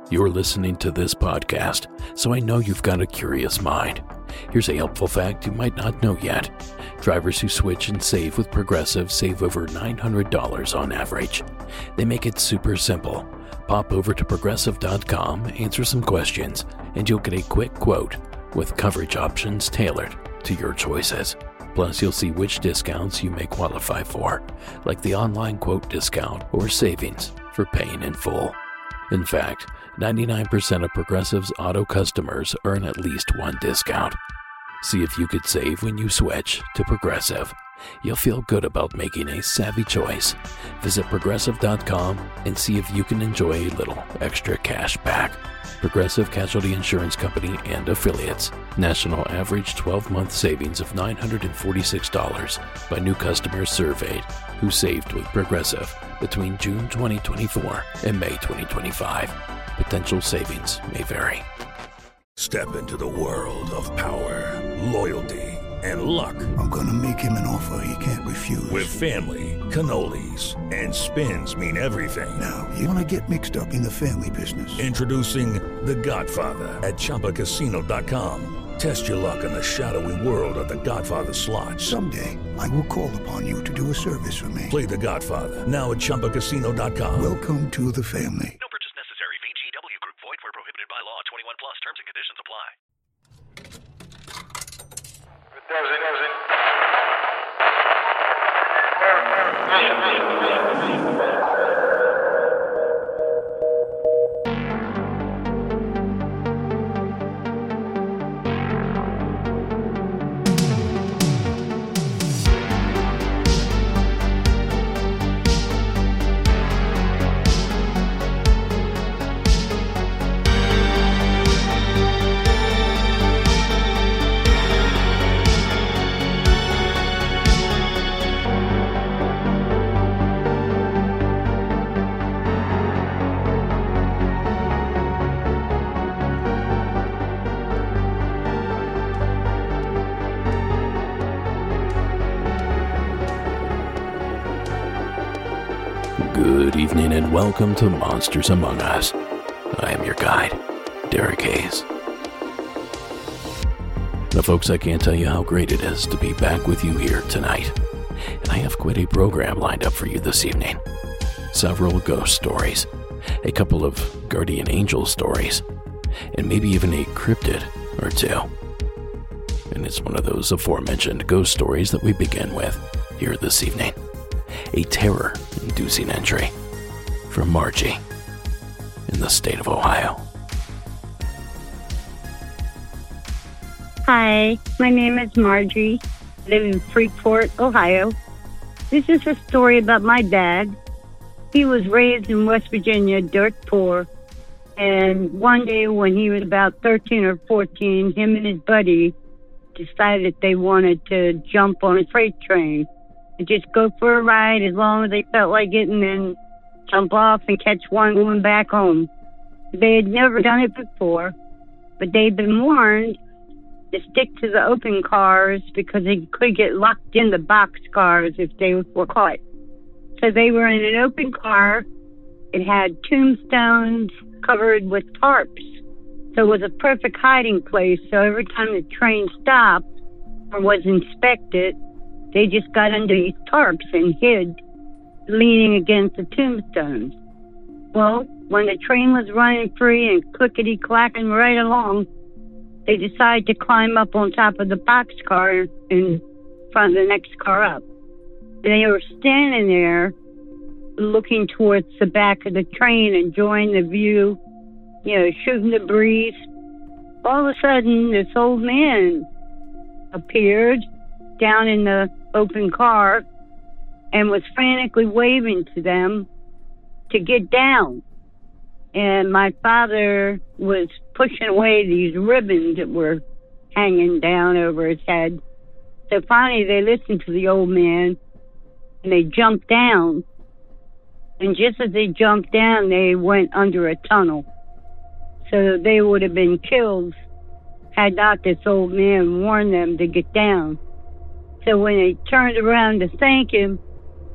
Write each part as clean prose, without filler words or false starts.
You're listening to this podcast, so I know you've got a curious mind. Here's a helpful fact you might not know yet. Drivers who switch and save with Progressive save over $900 on average. They make it super simple. Pop over to Progressive.com, answer some questions, and you'll get a quick quote with coverage options tailored to your choices. Plus, you'll see which discounts you may qualify for, like the online quote discount or savings for paying in full. In fact, 99% of Progressive's auto customers earn at least one discount. See if you could save when you switch to Progressive. You'll feel good about making a savvy choice. Visit Progressive.com and see if you can enjoy a little extra cash back. Progressive Casualty Insurance Company and Affiliates. National average 12-month savings of $946 by new customers surveyed who saved with Progressive between June 2024 and May 2025. Potential savings may vary. Step into the world of power, loyalty, and luck. I'm gonna make him an offer he can't refuse. With family, cannolis, and spins mean everything. Now, you wanna get mixed up in the family business. Introducing The Godfather at ChumbaCasino.com. Test your luck in the shadowy world of The Godfather slot. Someday, I will call upon you to do a service for me. Play The Godfather now at ChumbaCasino.com. Welcome to the family. No purchase necessary. VGW Group. Void where prohibited by law. 21 plus. Terms and conditions apply. Good evening and welcome to Monsters Among Us. I am your guide, Derek Hayes. Now folks, I can't tell you how great it is to be back with you here tonight. And I have quite a program lined up for you this evening. Several ghost stories, a couple of guardian angel stories, and maybe even a cryptid or two. And it's one of those aforementioned ghost stories that we begin with here this evening. A terror-inducing entry from Margie in the state of Ohio. Hi, my name is Margie. I live in Freeport, Ohio. This is a story about my dad. He was raised in West Virginia, dirt poor. And one day when he was about 13 or 14, him and his buddy decided they wanted to jump on a freight train and just go for a ride as long as they felt like it, and then jump off and catch one going back home. They had never done it before, but they'd been warned to stick to the open cars because they could get locked in the box cars if they were caught. So they were in an open car. It had tombstones covered with tarps. So it was a perfect hiding place. So every time the train stopped or was inspected, they just got under these tarps and hid, leaning against the tombstones. Well, when the train was running free and clickety-clacking right along, they decided to climb up on top of the boxcar in front of the next car up. They were standing there looking towards the back of the train, enjoying the view, shooting the breeze. All of a sudden, this old man appeared down in the open car and was frantically waving to them to get down. And my father was pushing away these ribbons that were hanging down over his head. So finally they listened to the old man and they jumped down. And just as they jumped down, they went under a tunnel. So they would have been killed had not this old man warned them to get down. So when they turned around to thank him,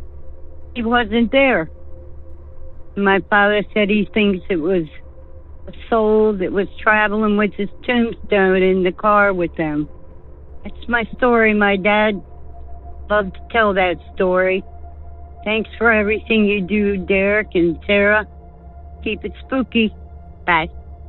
he wasn't there. My father said he thinks it was a soul that was traveling with his tombstone in the car with them. That's my story. My dad loved to tell that story. Thanks for everything you do, Derek and Sarah. Keep it spooky. Bye.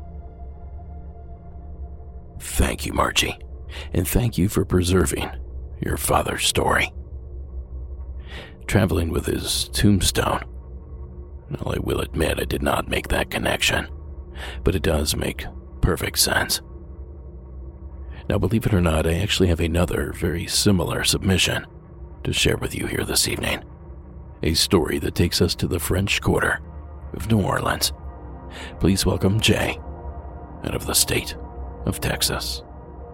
Thank you, Margie, and thank you for preserving your father's story. Traveling with his tombstone. Well, I will admit I did not make that connection, but it does make perfect sense. Now, believe it or not, I actually have another very similar submission to share with you here this evening. A story that takes us to the French Quarter of New Orleans. Please welcome Jay, out of the state of Texas.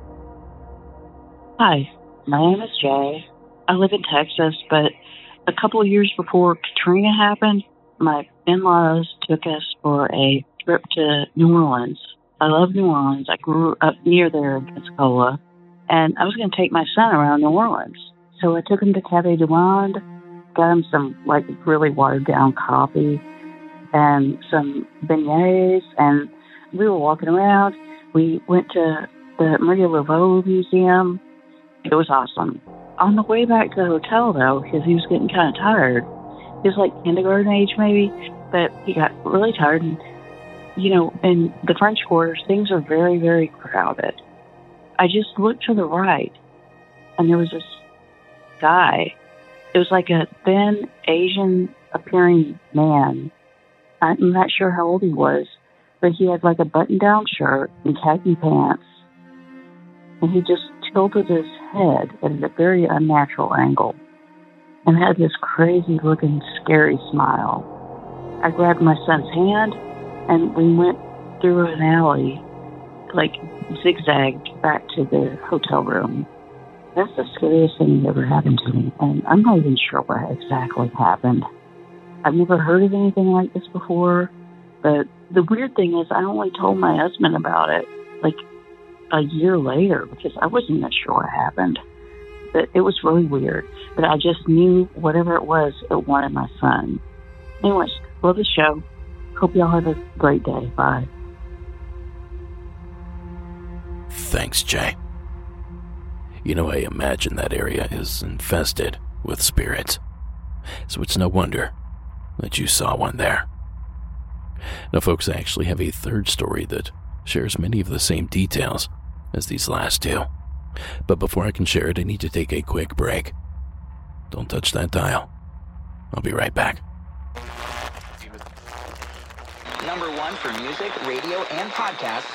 Hi, my name is Jay. I live in Texas, but a couple of years before Katrina happened, my in-laws took us for a trip to New Orleans. I love New Orleans. I grew up near there in Pensacola, and I was going to take my son around New Orleans. So I took him to Café du Monde, got him some really watered-down coffee and some beignets, and we were walking around. We went to the Maria Laveau Museum. It was awesome. On the way back to the hotel, though, because he was getting kind of tired, he was like kindergarten age maybe, but he got really tired. And, in the French Quarters, things are very, very crowded. I just looked to the right, and there was this guy. It was like a thin, Asian-appearing man. I'm not sure how old he was, but he had like a button-down shirt and khaki pants, and he just tilted his head at a very unnatural angle and had this crazy-looking, scary smile. I grabbed my son's hand, and we went through an alley, zigzagged back to the hotel room. That's the scariest thing that ever happened to me, and I'm not even sure what exactly happened. I've never heard of anything like this before, but the weird thing is I only told my husband about it a year later because I wasn't even sure what happened. But it was really weird. But I just knew whatever it was, it wanted my son. Anyways, love the show. Hope y'all have a great day. Bye. Thanks, Jay. I imagine that area is infested with spirits, so it's no wonder that you saw one there. Now, folks, I actually have a third story that shares many of the same details as these last two. But before I can share it, I need to take a quick break. Don't touch that dial. I'll be right back. Number one for music, radio, and podcasts.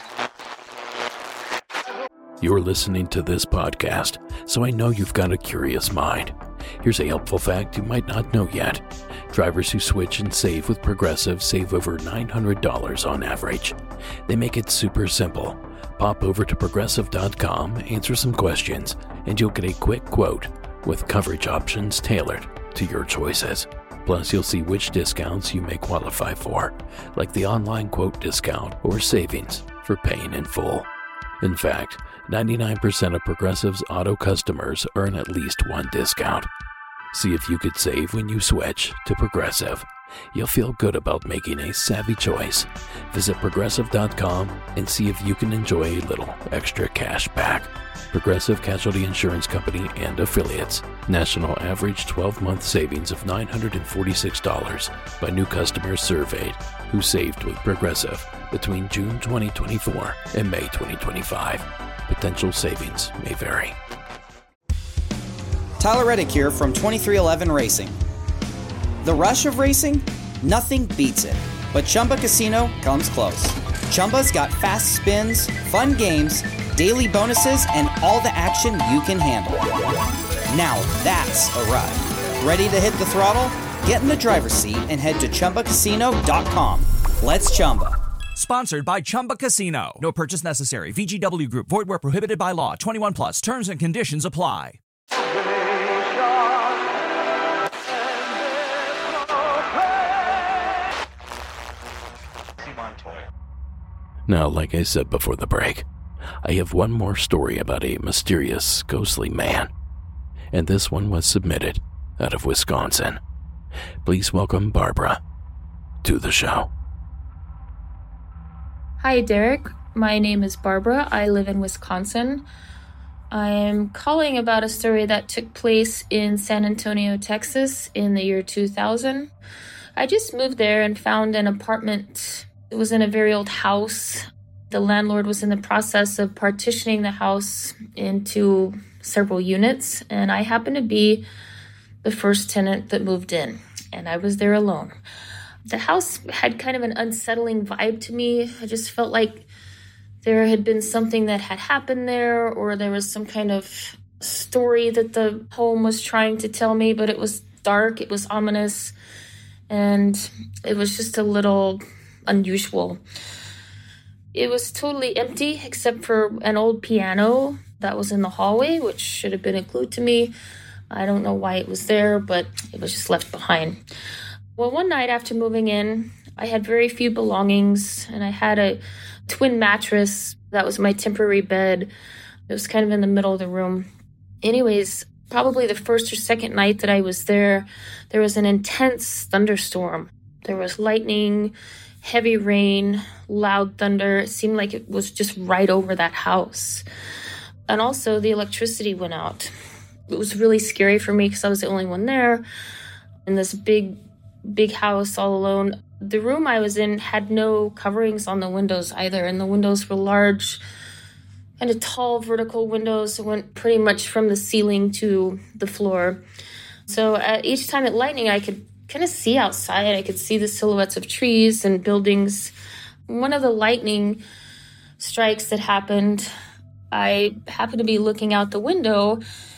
You're listening to this podcast, so I know you've got a curious mind. Here's a helpful fact you might not know yet. Drivers who switch and save with Progressive save over $900 on average. They make it super simple. Pop over to Progressive.com, answer some questions, and you'll get a quick quote with coverage options tailored to your choices. Plus, you'll see which discounts you may qualify for, like the online quote discount or savings for paying in full. In fact, 99% of Progressive's auto customers earn at least one discount. See if you could save when you switch to Progressive. You'll feel good about making a savvy choice. Visit Progressive.com and see if you can enjoy a little extra cash back. Progressive Casualty Insurance Company and Affiliates. National average 12-month savings of $946 by new customers surveyed who saved with Progressive between June 2024 and May 2025. Potential savings may vary. Tyler Reddick here from 2311 Racing. The rush of racing? Nothing beats it. But Chumba Casino comes close. Chumba's got fast spins, fun games, daily bonuses, and all the action you can handle. Now that's a ride. Ready to hit the throttle? Get in the driver's seat and head to ChumbaCasino.com. Let's Chumba. Sponsored by Chumba Casino. No purchase necessary. VGW Group. Void where prohibited by law. 21 plus. Terms and conditions apply. Now, like I said before the break, I have one more story about a mysterious, ghostly man. And this one was submitted out of Wisconsin. Please welcome Barbara to the show. Hi, Derek. My name is Barbara. I live in Wisconsin. I am calling about a story that took place in San Antonio, Texas in the year 2000. I just moved there and found an apartment. It was in a very old house. The landlord was in the process of partitioning the house into several units, and I happened to be the first tenant that moved in, and I was there alone. The house had kind of an unsettling vibe to me. I just felt like there had been something that had happened there, or there was some kind of story that the home was trying to tell me, but it was dark, it was ominous, and it was just a little unusual. It was totally empty except for an old piano that was in the hallway, which should have been glued to me. I don't know why it was there, but it was just left behind. Well, one night after moving in, I had very few belongings, and I had a twin mattress that was my temporary bed. It was kind of in the middle of the room. Anyways, probably the first or second night that I was there was an intense thunderstorm. There was lightning, heavy rain, loud thunder. It seemed like it was just right over that house. And also the electricity went out. It was really scary for me because I was the only one there in this big house all alone. The room I was in had no coverings on the windows either, and the windows were large, kind of tall vertical windows that went pretty much from the ceiling to the floor. So each time it lightning, I could kind of see outside. I could see the silhouettes of trees and buildings. One of the lightning strikes that happened, I happened to be looking out the window,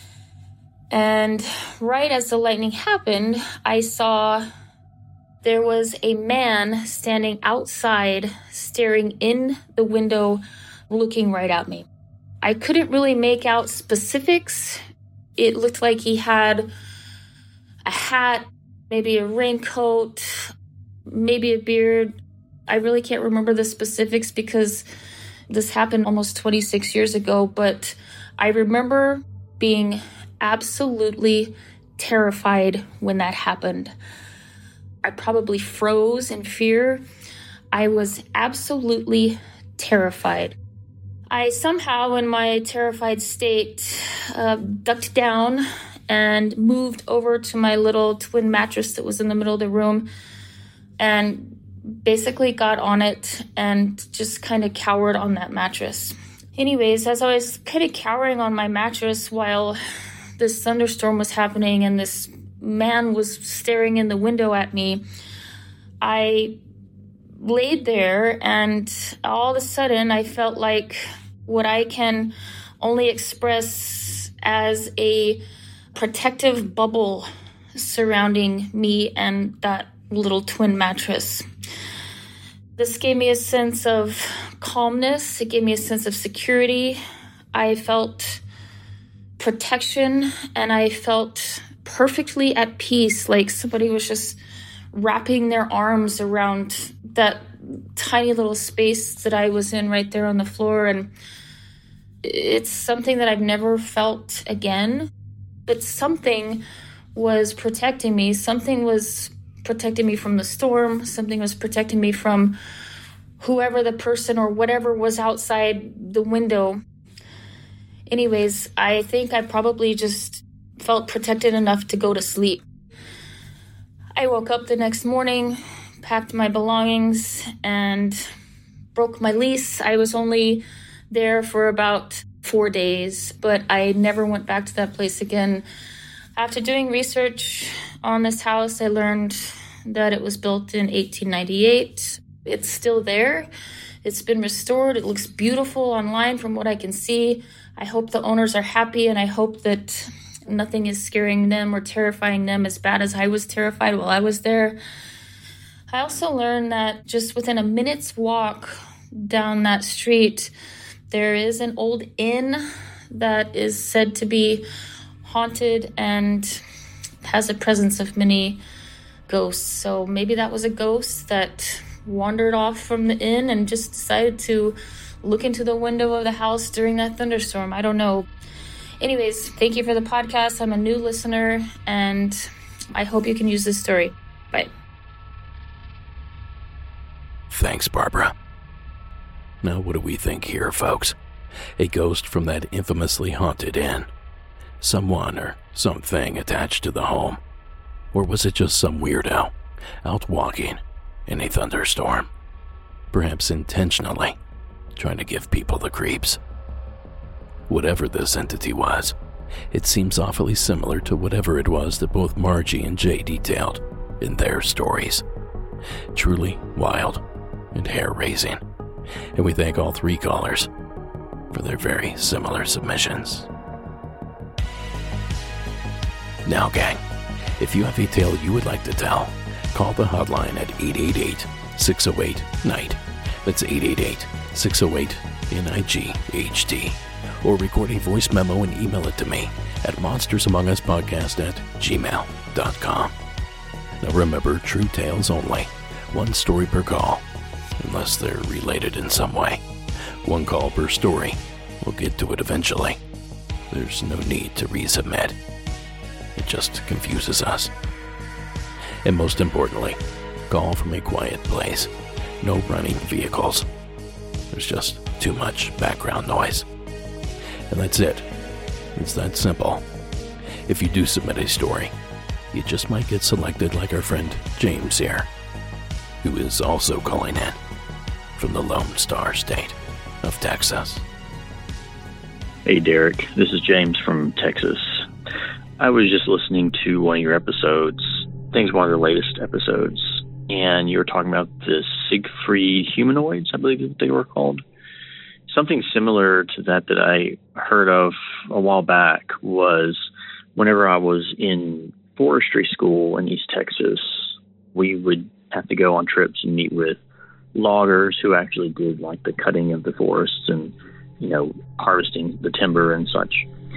and right as the lightning happened, I saw there was a man standing outside, staring in the window, looking right at me. I couldn't really make out specifics. It looked like he had a hat, maybe a raincoat, maybe a beard. I really can't remember the specifics because this happened almost 26 years ago, but I remember being absolutely terrified when that happened. I probably froze in fear. I was absolutely terrified. I somehow, in my terrified state, ducked down and moved over to my little twin mattress that was in the middle of the room and basically got on it and just kind of cowered on that mattress. Anyways, as I was kind of cowering on my mattress while this thunderstorm was happening and this man was staring in the window at me, I laid there, and all of a sudden I felt like what I can only express as a protective bubble surrounding me and that little twin mattress. This gave me a sense of calmness. It gave me a sense of security. I felt protection, and I felt perfectly at peace, like somebody was just wrapping their arms around that tiny little space that I was in right there on the floor. And it's something that I've never felt again. But something was protecting me. Something was protecting me from the storm. Something was protecting me from whoever the person or whatever was outside the window. Anyways, I think I probably just felt protected enough to go to sleep. I woke up the next morning, packed my belongings, and broke my lease. I was only there for about 4 days, but I never went back to that place again. After doing research on this house, I learned that it was built in 1898. It's still there. It's been restored. It looks beautiful online from what I can see. I hope the owners are happy, and I hope that nothing is scaring them or terrifying them as bad as I was terrified while I was there. I also learned that just within a minute's walk down that street, there is an old inn that is said to be haunted and has a presence of many ghosts. So maybe that was a ghost that wandered off from the inn and just decided to look into the window of the house during that thunderstorm. I don't know. Anyways, thank you for the podcast. I'm a new listener, and I hope you can use this story. Bye. Thanks, Barbara. Now what do we think here, folks? A ghost from that infamously haunted inn? Someone or something attached to the home? Or was it just some weirdo out walking in a thunderstorm? Perhaps intentionally trying to give people the creeps. Whatever this entity was, it seems awfully similar to whatever it was that both Margie and Jay detailed in their stories. Truly wild and hair-raising. And we thank all 3 callers for their very similar submissions. Now, gang, if you have a tale you would like to tell, call the hotline at 888-608-NIGHT. That's 888-608-NIGHT. Or record a voice memo and email it to me at monstersamonguspodcast@gmail.com. Now remember, true tales only. 1 story per call, unless they're related in some way. 1 call per story. We'll get to it eventually. There's no need to resubmit. It just confuses us. And most importantly, call from a quiet place. No running vehicles. There's just too much background noise. And that's it. It's that simple. If you do submit a story, you just might get selected like our friend James here, who is also calling in from the Lone Star State of Texas. Hey, Derek. This is James from Texas. I was just listening to one of your episodes. I think it's one of the latest episodes. And you were talking about the Siegfried humanoids, I believe they were called. Something similar to that I heard of a while back was whenever I was in forestry school in East Texas, we would have to go on trips and meet with loggers who actually did like the cutting of the forests and, harvesting the timber and such.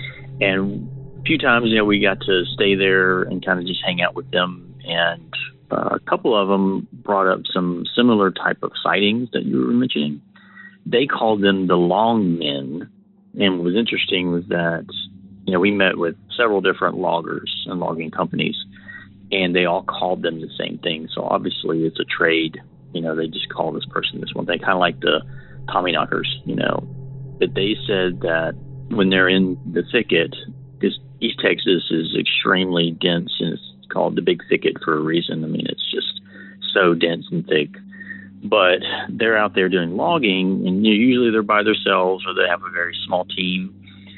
And a few times, we got to stay there and kind of just hang out with them. And a couple of them brought up some similar type of sightings that you were mentioning. They called them the long men. And what was interesting was that, we met with several different loggers and logging companies, and they all called them the same thing. So obviously it's a trade. They just call this person this one thing, kind of like the Tommyknockers, But they said that when they're in the thicket, because East Texas is extremely dense, and it's called the Big Thicket for a reason. I mean, it's just so dense and thick. But they're out there doing logging, and usually they're by themselves or they have a very small team.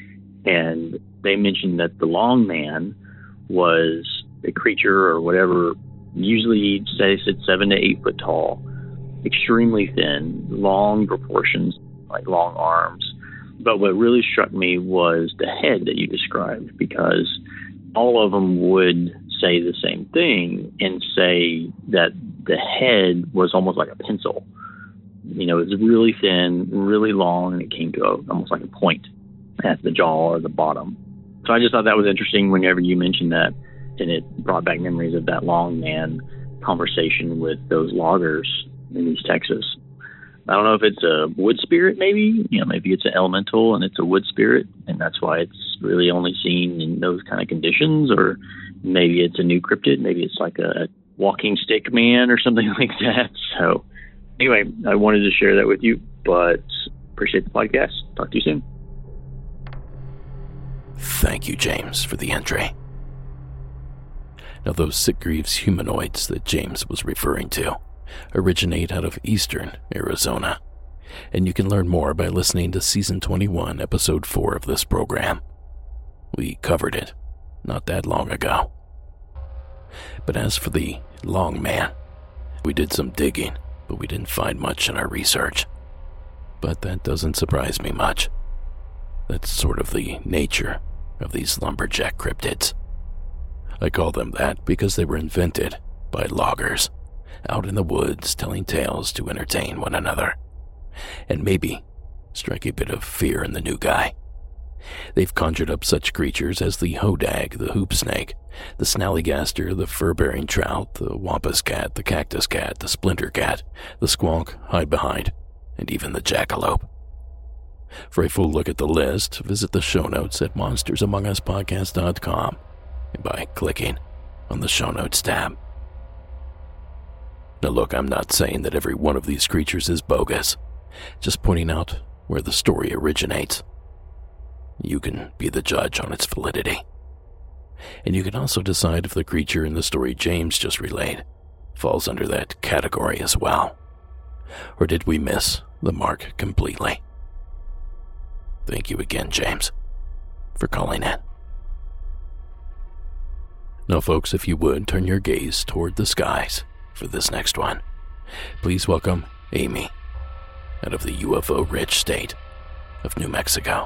And they mentioned that the long man was a creature or whatever. Usually, they said 7 to 8 foot tall, extremely thin, long proportions, like long arms. But what really struck me was the head that you described, because all of them would say the same thing and say that the head was almost like a pencil. It was really thin, really long, and it came to almost like a point at the jaw or the bottom. So I just thought that was interesting whenever you mentioned that, and it brought back memories of that long man conversation with those loggers in East Texas. I don't know if it's a wood spirit, maybe. Maybe it's an elemental and it's a wood spirit, and that's why it's really only seen in those kind of conditions. Or maybe it's a new cryptid. Maybe it's like a walking stick man or something like that. So anyway, I wanted to share that with you, but appreciate the podcast. Talk to you soon. Thank you, James, for the entry. Now, those Siegfried's humanoids that James was referring to originate out of eastern Arizona, and you can learn more by listening to Season 21, Episode 4 of this program. We covered it not that long ago. But as for the long man, we did some digging, but we didn't find much in our research. But that doesn't surprise me much. That's sort of the nature of these lumberjack cryptids. I call them that because they were invented by loggers, out in the woods telling tales to entertain one another, and maybe strike a bit of fear in the new guy. They've conjured up such creatures as the hodag, the hoop snake, the snallygaster, the fur-bearing trout, the wampus cat, the cactus cat, the splinter cat, the squonk, hide-behind, and even the jackalope. For a full look at the list, visit the show notes at monstersamonguspodcast.com and by clicking on the show notes tab. Now look, I'm not saying that every one of these creatures is bogus. just pointing out where the story originates. You can be the judge on its validity. And you can also decide if the creature in the story James just relayed falls under that category as well. Or did we miss the mark completely? Thank you again, James, for calling in. Now, folks, if you would, turn your gaze toward the skies for this next one. Please welcome Amy out of the UFO-rich state of New Mexico.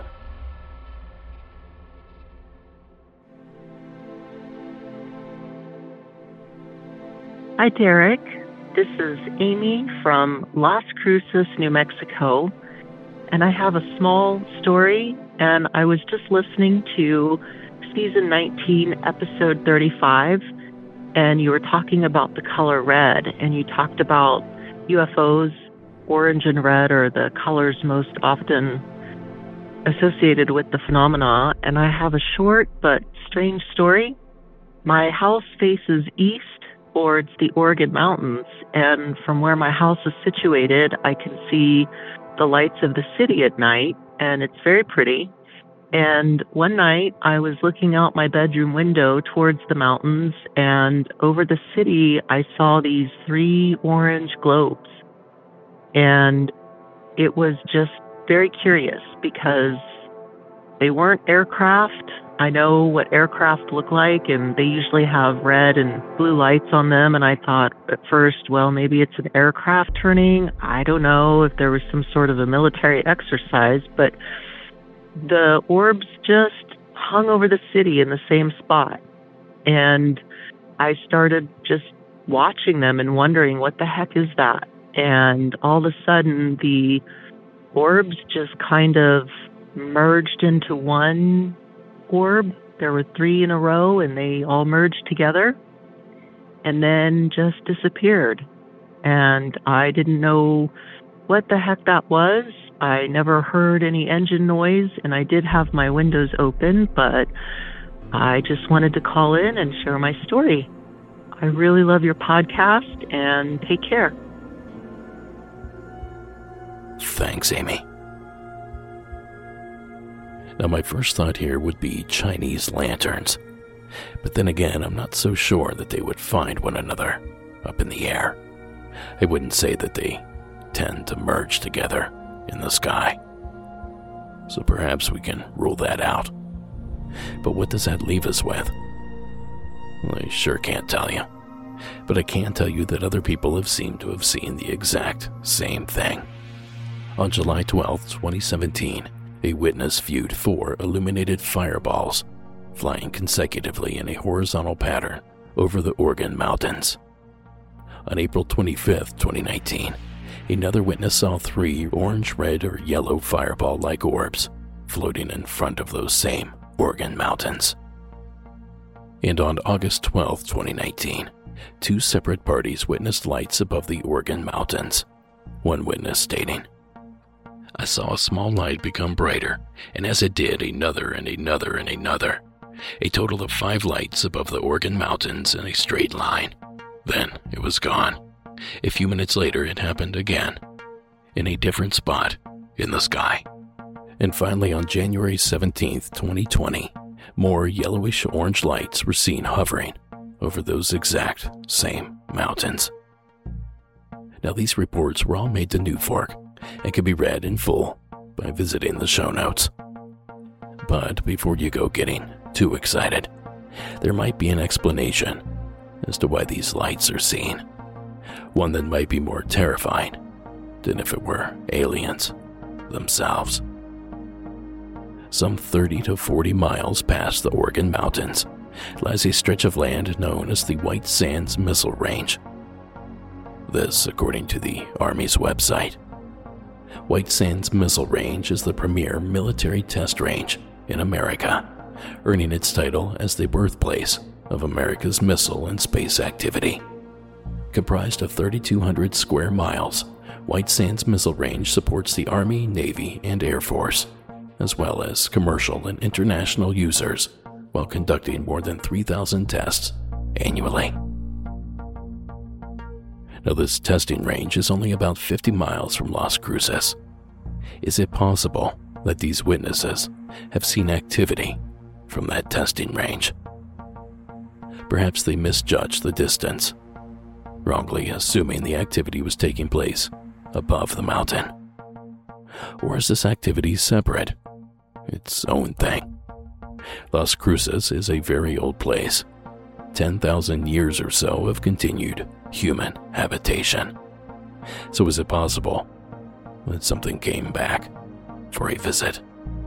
Hi, Derek. This is Amy from Las Cruces, New Mexico, and I have a small story, and I was just listening to Season 19, Episode 35, and you were talking about the color red, and you talked about UFOs. Orange and red are the colors most often associated with the phenomena, and I have a short but strange story. My house faces east towards the Oregon Mountains, and from where my house is situated, I can see the lights of the city at night, and it's very pretty. And one night, I was looking out my bedroom window towards the mountains, and over the city, I saw these 3 orange globes. And it was just very curious because they weren't aircraft. I know what aircraft look like, and they usually have red and blue lights on them. And I thought at first, well, maybe it's an aircraft turning. I don't know if there was some sort of a military exercise, but the orbs just hung over the city in the same spot. And I started just watching them and wondering, what the heck is that? And all of a sudden, the orbs just kind of merged into one orb. There were 3 in a row, and they all merged together and then just disappeared. And I didn't know what the heck that was. I never heard any engine noise, and I did have my windows open, but I just wanted to call in and share my story. I really love your podcast, and take care. Thanks, Amy. Now, my first thought here would be Chinese lanterns, but then again, I'm not so sure that they would find one another up in the air. I wouldn't say that they tend to merge together in the sky, so perhaps we can rule that out. But what does that leave us with? Well, I sure can't tell you, but I can tell you that other people have seemed to have seen the exact same thing. On July 12, 2017, a witness viewed 4 illuminated fireballs flying consecutively in a horizontal pattern over the Oregon Mountains. On April 25, 2019, another witness saw 3 orange, red, or yellow fireball-like orbs floating in front of those same Oregon Mountains. And on August 12, 2019, 2 separate parties witnessed lights above the Oregon Mountains. One witness stating, "I saw a small light become brighter, and as it did, another and another and another. A total of 5 lights above the Oregon Mountains in a straight line. Then it was gone. A few minutes later, it happened again, in a different spot in the sky." And finally, on January 17, 2020, more yellowish-orange lights were seen hovering over those exact same mountains. Now, these reports were all made to New Fork and can be read in full by visiting the show notes. But before you go getting too excited, there might be an explanation as to why these lights are seen. One that might be more terrifying than if it were aliens themselves. Some 30 to 40 miles past the Oregon Mountains lies a stretch of land known as the White Sands Missile Range. This, according to the Army's website. White Sands Missile Range is the premier military test range in America, earning its title as the birthplace of America's missile and space activity. Comprised of 3,200 square miles, White Sands Missile Range supports the Army, Navy, and Air Force, as well as commercial and international users, while conducting more than 3,000 tests annually. Now, this testing range is only about 50 miles from Las Cruces. Is it possible that these witnesses have seen activity from that testing range? Perhaps they misjudged the distance, wrongly assuming the activity was taking place above the mountain. Or is this activity separate, its own thing? Las Cruces is a very old place. 10,000 years or so of continued human habitation. So is it possible that something came back for a visit?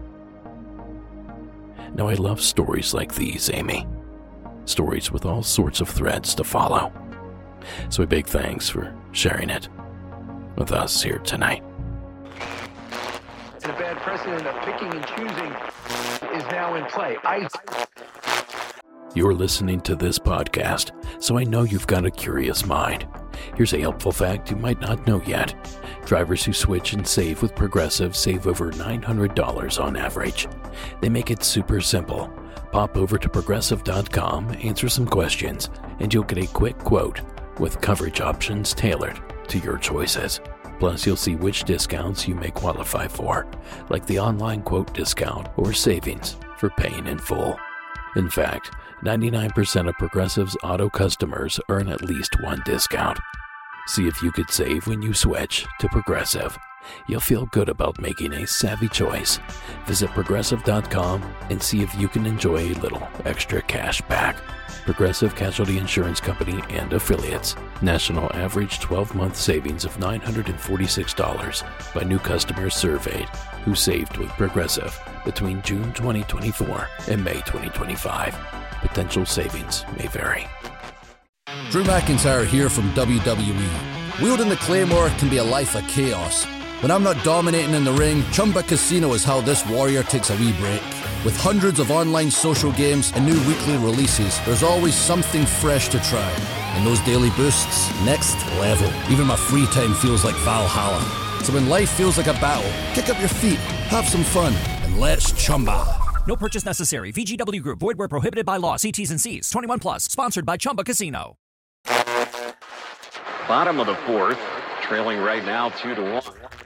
Now, I love stories like these, Amy. Stories with all sorts of threads to follow. So a big thanks for sharing it with us here tonight. And a bad precedent of picking and choosing is now in play. You're listening to this podcast, so I know you've got a curious mind. Here's a helpful fact you might not know yet. Drivers who switch and save with Progressive save over $900 on average. They make it super simple. Pop over to Progressive.com, answer some questions, and you'll get a quick quote with coverage options tailored to your choices. Plus, you'll see which discounts you may qualify for, like the online quote discount or savings for paying in full. In fact, 99% of Progressive's auto customers earn at least one discount. See if you could save when you switch to Progressive. You'll feel good about making a savvy choice. Visit Progressive.com and see if you can enjoy a little extra cash back. Progressive Casualty Insurance Company and Affiliates. National average 12-month savings of $946 by new customers surveyed who saved with Progressive between June 2024 and May 2025. Potential savings may vary. Drew McIntyre here from WWE. Wielding the Claymore can be a life of chaos. When I'm not dominating in the ring, Chumba Casino is how this warrior takes a wee break. With hundreds of online social games and new weekly releases, there's always something fresh to try. And those daily boosts, next level. Even my free time feels like Valhalla. So when life feels like a battle, kick up your feet, have some fun, and let's Chumba. No purchase necessary. VGW Group. Void where prohibited by law. See T's and C's. 21 plus. Sponsored by Chumba Casino. Bottom of the fourth. Trailing right now 2-1.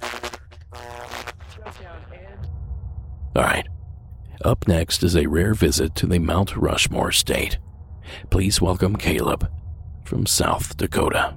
All right. Up next is a rare visit to the Mount Rushmore state. Please welcome Caleb from South Dakota.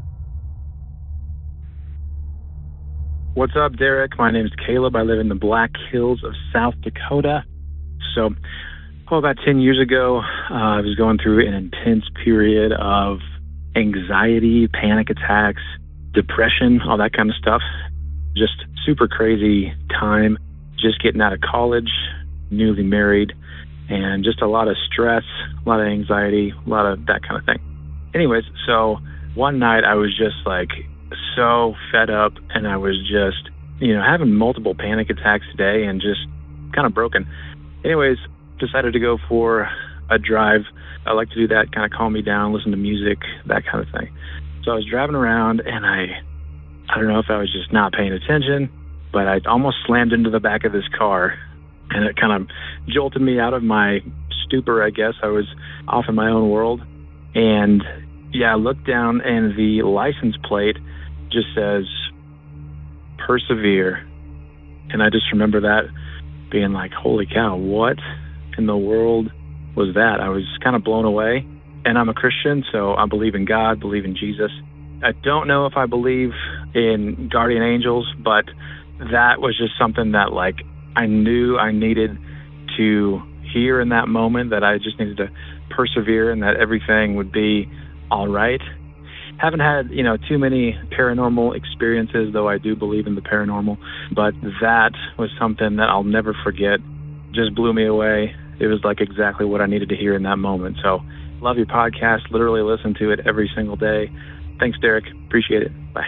What's up, Derek? My name is Caleb. I live in the Black Hills of South Dakota. So, about 10 years ago, I was going through an intense period of anxiety, panic attacks, depression, all that kind of stuff. Just super crazy time. Just getting out of college, newly married, and just a lot of stress, a lot of anxiety, a lot of that kind of thing. Anyways, so one night I was just like so fed up, and I was just, having multiple panic attacks a day and just kind of broken. Anyways, decided to go for a drive. I like to do that, kind of calm me down, listen to music, that kind of thing. So I was driving around, and I don't know if I was just not paying attention, but I almost slammed into the back of this car, and it kind of jolted me out of my stupor, I guess. I was off in my own world. And, yeah, I looked down, and the license plate just says, Persevere. And I just remember that being like, holy cow, what in the world was that? I was kind of blown away. And I'm a Christian, so I believe in God, believe in Jesus. I don't know if I believe in guardian angels, but that was just something that, like, I knew I needed to hear in that moment, that I just needed to persevere and that everything would be all right. Haven't had, too many paranormal experiences, though I do believe in the paranormal, but that was something that I'll never forget. Just blew me away. It was like exactly what I needed to hear in that moment. So love your podcast. Literally listen to it every single day. Thanks, Derek. Appreciate it. Bye.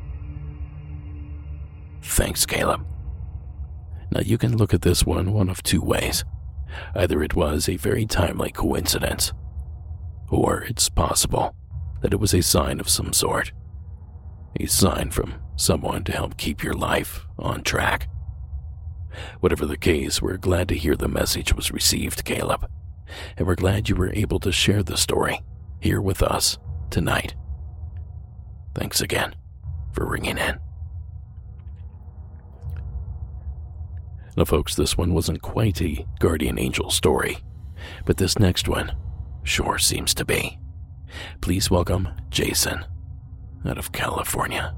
Thanks, Caleb. Now, you can look at this one of two ways. Either it was a very timely coincidence, or it's possible that it was a sign of some sort. A sign from someone to help keep your life on track. Whatever the case, we're glad to hear the message was received, Caleb. And we're glad you were able to share the story here with us tonight. thanks again for ringing in. Now, folks, this one wasn't quite a guardian angel story, but this next one sure seems to be. Please welcome Jason out of California.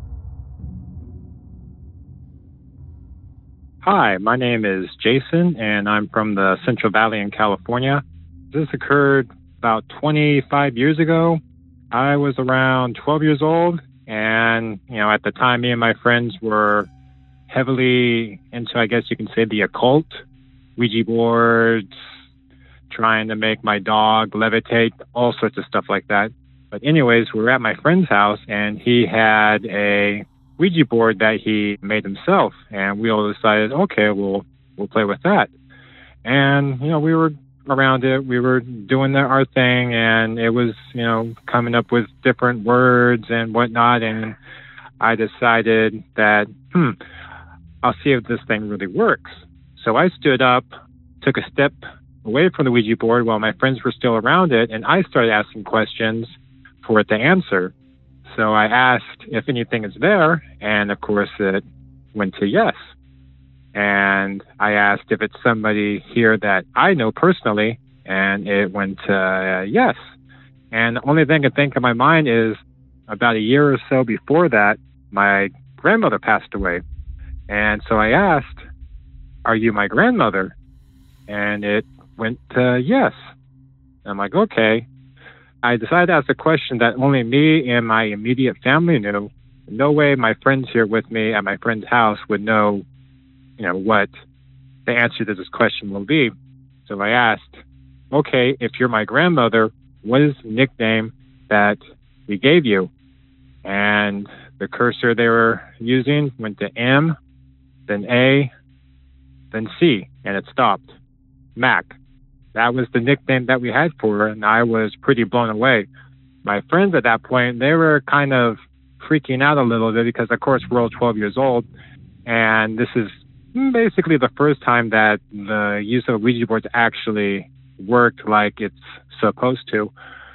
Hi, my name is Jason, and I'm from the Central Valley in California. This occurred about 25 years ago. I was around 12 years old, and, at the time, me and my friends were heavily into, I guess you can say, the occult, Ouija boards, trying to make my dog levitate, all sorts of stuff like that. But anyways, we were at my friend's house, and he had a Ouija board that he made himself, and we all decided, okay, we'll play with that. And, we were around it, we were doing our thing, and it was, coming up with different words and whatnot, and I decided that, I'll see if this thing really works. So I stood up, took a step away from the Ouija board while my friends were still around it, and I started asking questions for it to answer. So I asked if anything is there, and of course it went to yes. And I asked if it's somebody here that I know personally, and it went to yes. And the only thing I think in my mind is about a year or so before that, my grandmother passed away. And so I asked, are you my grandmother? And it went to yes. And I'm like, okay. I decided to ask a question that only me and my immediate family knew. No way my friends here with me at my friend's house would know, what the answer to this question will be. So I asked, okay, if you're my grandmother, what is the nickname that we gave you? And the cursor they were using went to M, then A, then C, and it stopped. Mac. That was the nickname that we had for her, and I was pretty blown away. My friends at that point, they were kind of freaking out a little bit because, of course, we're all 12 years old, and this is basically the first time that the use of Ouija boards actually worked like it's supposed to.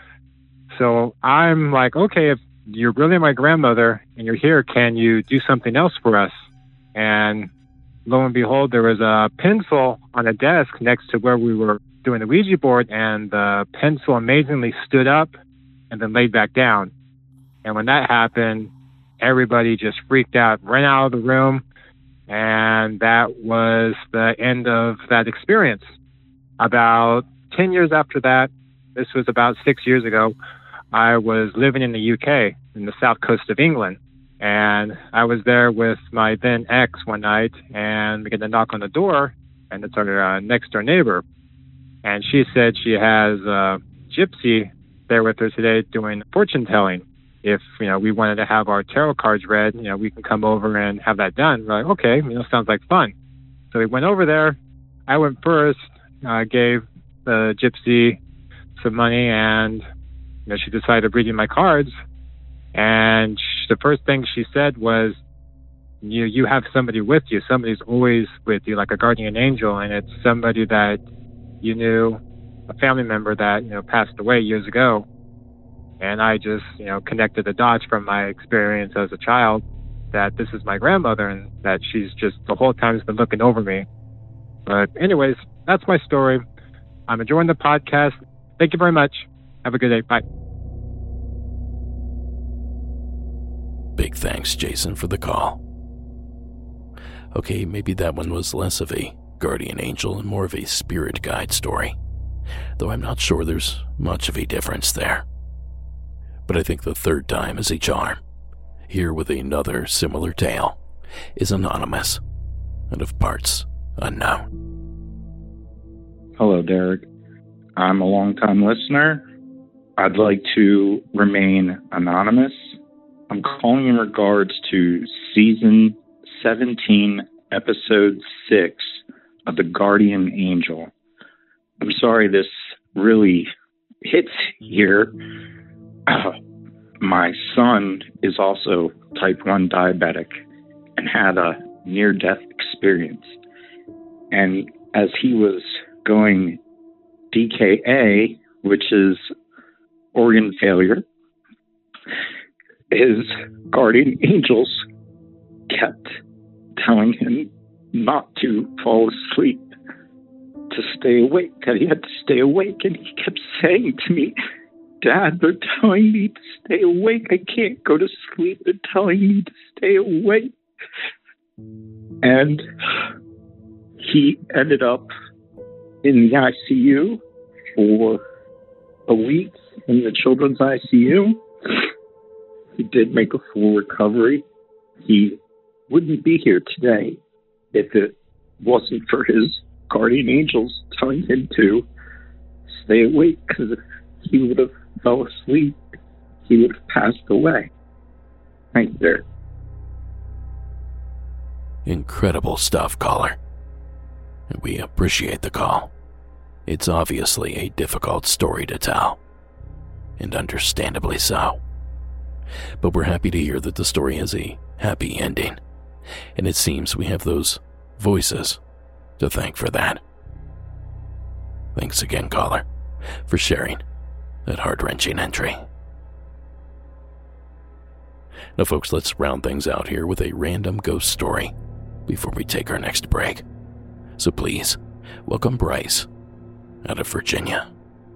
So I'm like, okay, if you're really my grandmother and you're here, can you do something else for us? And lo and behold, there was a pencil on a desk next to where we were doing the Ouija board, and the pencil amazingly stood up and then laid back down. And when that happened, everybody just freaked out, ran out of the room, and that was the end of that experience. About 10 years after that, this was about 6 years ago, I was living in the UK, in the south coast of England. And I was there with my then ex one night, and we get a knock on the door, and it's our next door neighbor. And she said she has a gypsy there with her today doing fortune telling. If, we wanted to have our tarot cards read, we can come over and have that done. We're like, okay, sounds like fun. So we went over there. I went first, gave the gypsy some money, and she decided to read me my cards. And the first thing she said was, you have somebody with you. Somebody's always with you, like a guardian angel, and it's somebody that you knew, a family member that, passed away years ago. And I just, connected the dots from my experience as a child that this is my grandmother and that she's just the whole time has been looking over me. But anyways, that's my story. I'm enjoying the podcast. Thank you very much. Have a good day. Bye. Big thanks, Jason, for the call. Okay, maybe that one was less of a guardian angel and more of a spirit guide story, though I'm not sure there's much of a difference there. But I think the third time is a charm. Here with another similar tale is anonymous and of parts unknown. Hello, Derek. I'm a longtime listener. I'd like to remain anonymous. I'm calling in regards to Season 17, Episode 6 of The Guardian Angel. I'm sorry this really hits here. My son is also type 1 diabetic and had a near-death experience. And as he was going DKA, which is organ failure, his guardian angels kept telling him not to fall asleep, to stay awake, that he had to stay awake. And he kept saying to me, Dad, they're telling me to stay awake. I can't go to sleep. They're telling me to stay awake. And he ended up in the ICU for a week in the children's ICU. He did make a full recovery. He wouldn't be here today if it wasn't for his guardian angels telling him to stay awake, because if he would have fell asleep, he would have passed away. Right there. Incredible stuff, caller. And we appreciate the call. It's obviously a difficult story to tell, and understandably so. But we're happy to hear that the story has a happy ending, and it seems we have those voices to thank for that. Thanks again, caller, for sharing that heart-wrenching entry. Now, folks, let's round things out here with a random ghost story before we take our next break. So please, welcome Bryce out of Virginia.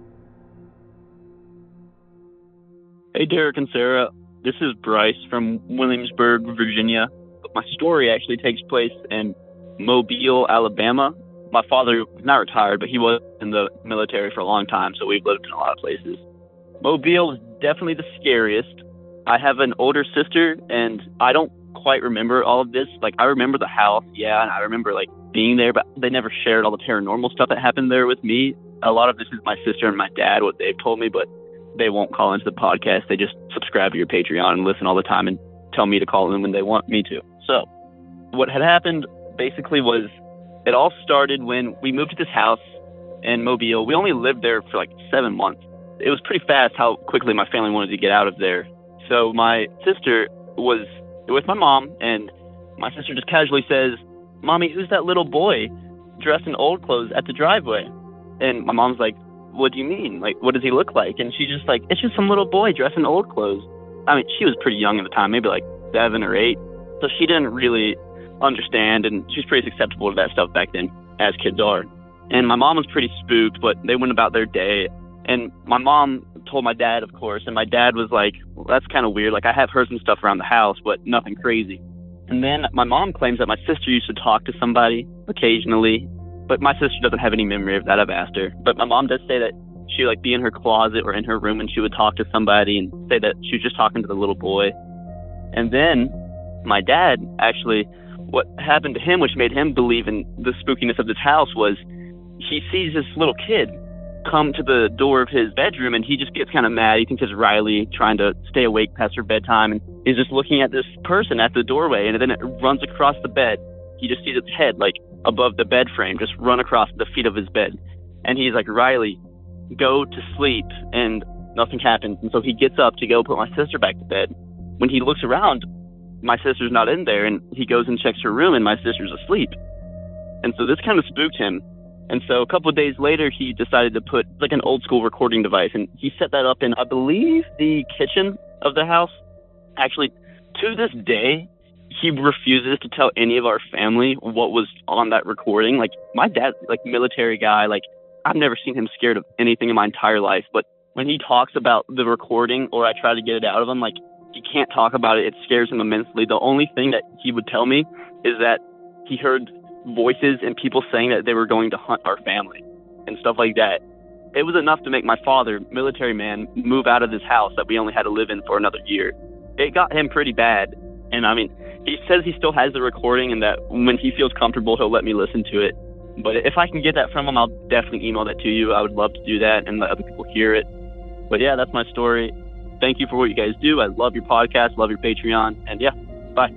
Hey, Derek and Sarah. This is Bryce from Williamsburg, Virginia. My story actually takes place in Mobile, Alabama. My father is not retired, but he was in the military for a long time, so we've lived in a lot of places. Mobile is definitely the scariest. I have an older sister, and I don't quite remember all of this. Like, I remember the house, yeah, and I remember, like, being there, but they never shared all the paranormal stuff that happened there with me. A lot of this is my sister and my dad, what they've told me, but they won't call into the podcast. They just subscribe to your Patreon and listen all the time and tell me to call in when they want me to. So what had happened basically was it all started when we moved to this house in Mobile. We only lived there for like 7 months. It was pretty fast how quickly my family wanted to get out of there. So my sister was with my mom, and my sister just casually says, Mommy, who's that little boy dressed in old clothes at the driveway? And my mom's like, what do you mean? Like, what does he look like? And she's just like, it's just some little boy dressed in old clothes. I mean, she was pretty young at the time, maybe like 7 or 8. So she didn't really understand, and she's pretty susceptible to that stuff back then, as kids are. And my mom was pretty spooked, but they went about their day. And my mom told my dad, of course, and my dad was like, well, that's kind of weird. Like, I have heard some stuff around the house, but nothing crazy. And then my mom claims that my sister used to talk to somebody occasionally, but my sister doesn't have any memory of that. I've asked her. But my mom does say that she would like be in her closet or in her room and she would talk to somebody and say that she was just talking to the little boy. And then my dad, actually, what happened to him, which made him believe in the spookiness of this house, was he sees this little kid come to the door of his bedroom, and he just gets kind of mad. He thinks it's Riley trying to stay awake past her bedtime, and he's just looking at this person at the doorway, and then it runs across the bed. He just sees its head, like, above the bed frame, just run across the feet of his bed. And he's like, Riley, go to sleep, and nothing happens. And so he gets up to go put my sister back to bed. When he looks around, my sister's not in there, and he goes and checks her room, and my sister's asleep. And so this kind of spooked him. And so a couple of days later, he decided to put like an old school recording device, and he set that up in, I believe, the kitchen of the house. Actually, to this day, he refuses to tell any of our family what was on that recording. Like, my dad, like, military guy, like, I've never seen him scared of anything in my entire life. But when he talks about the recording, or I try to get it out of him, like, he can't talk about it. It scares him immensely. The only thing that he would tell me is that he heard voices and people saying that they were going to hunt our family and stuff like that. It was enough to make my father, military man, move out of this house that we only had to live in for another year. It got him pretty bad. And I mean, he says he still has the recording and that when he feels comfortable, he'll let me listen to it. But if I can get that from him, I'll definitely email that to you. I would love to do that and let other people hear it. But yeah, that's my story. Thank you for what you guys do. I love your podcast, love your Patreon, and yeah, bye.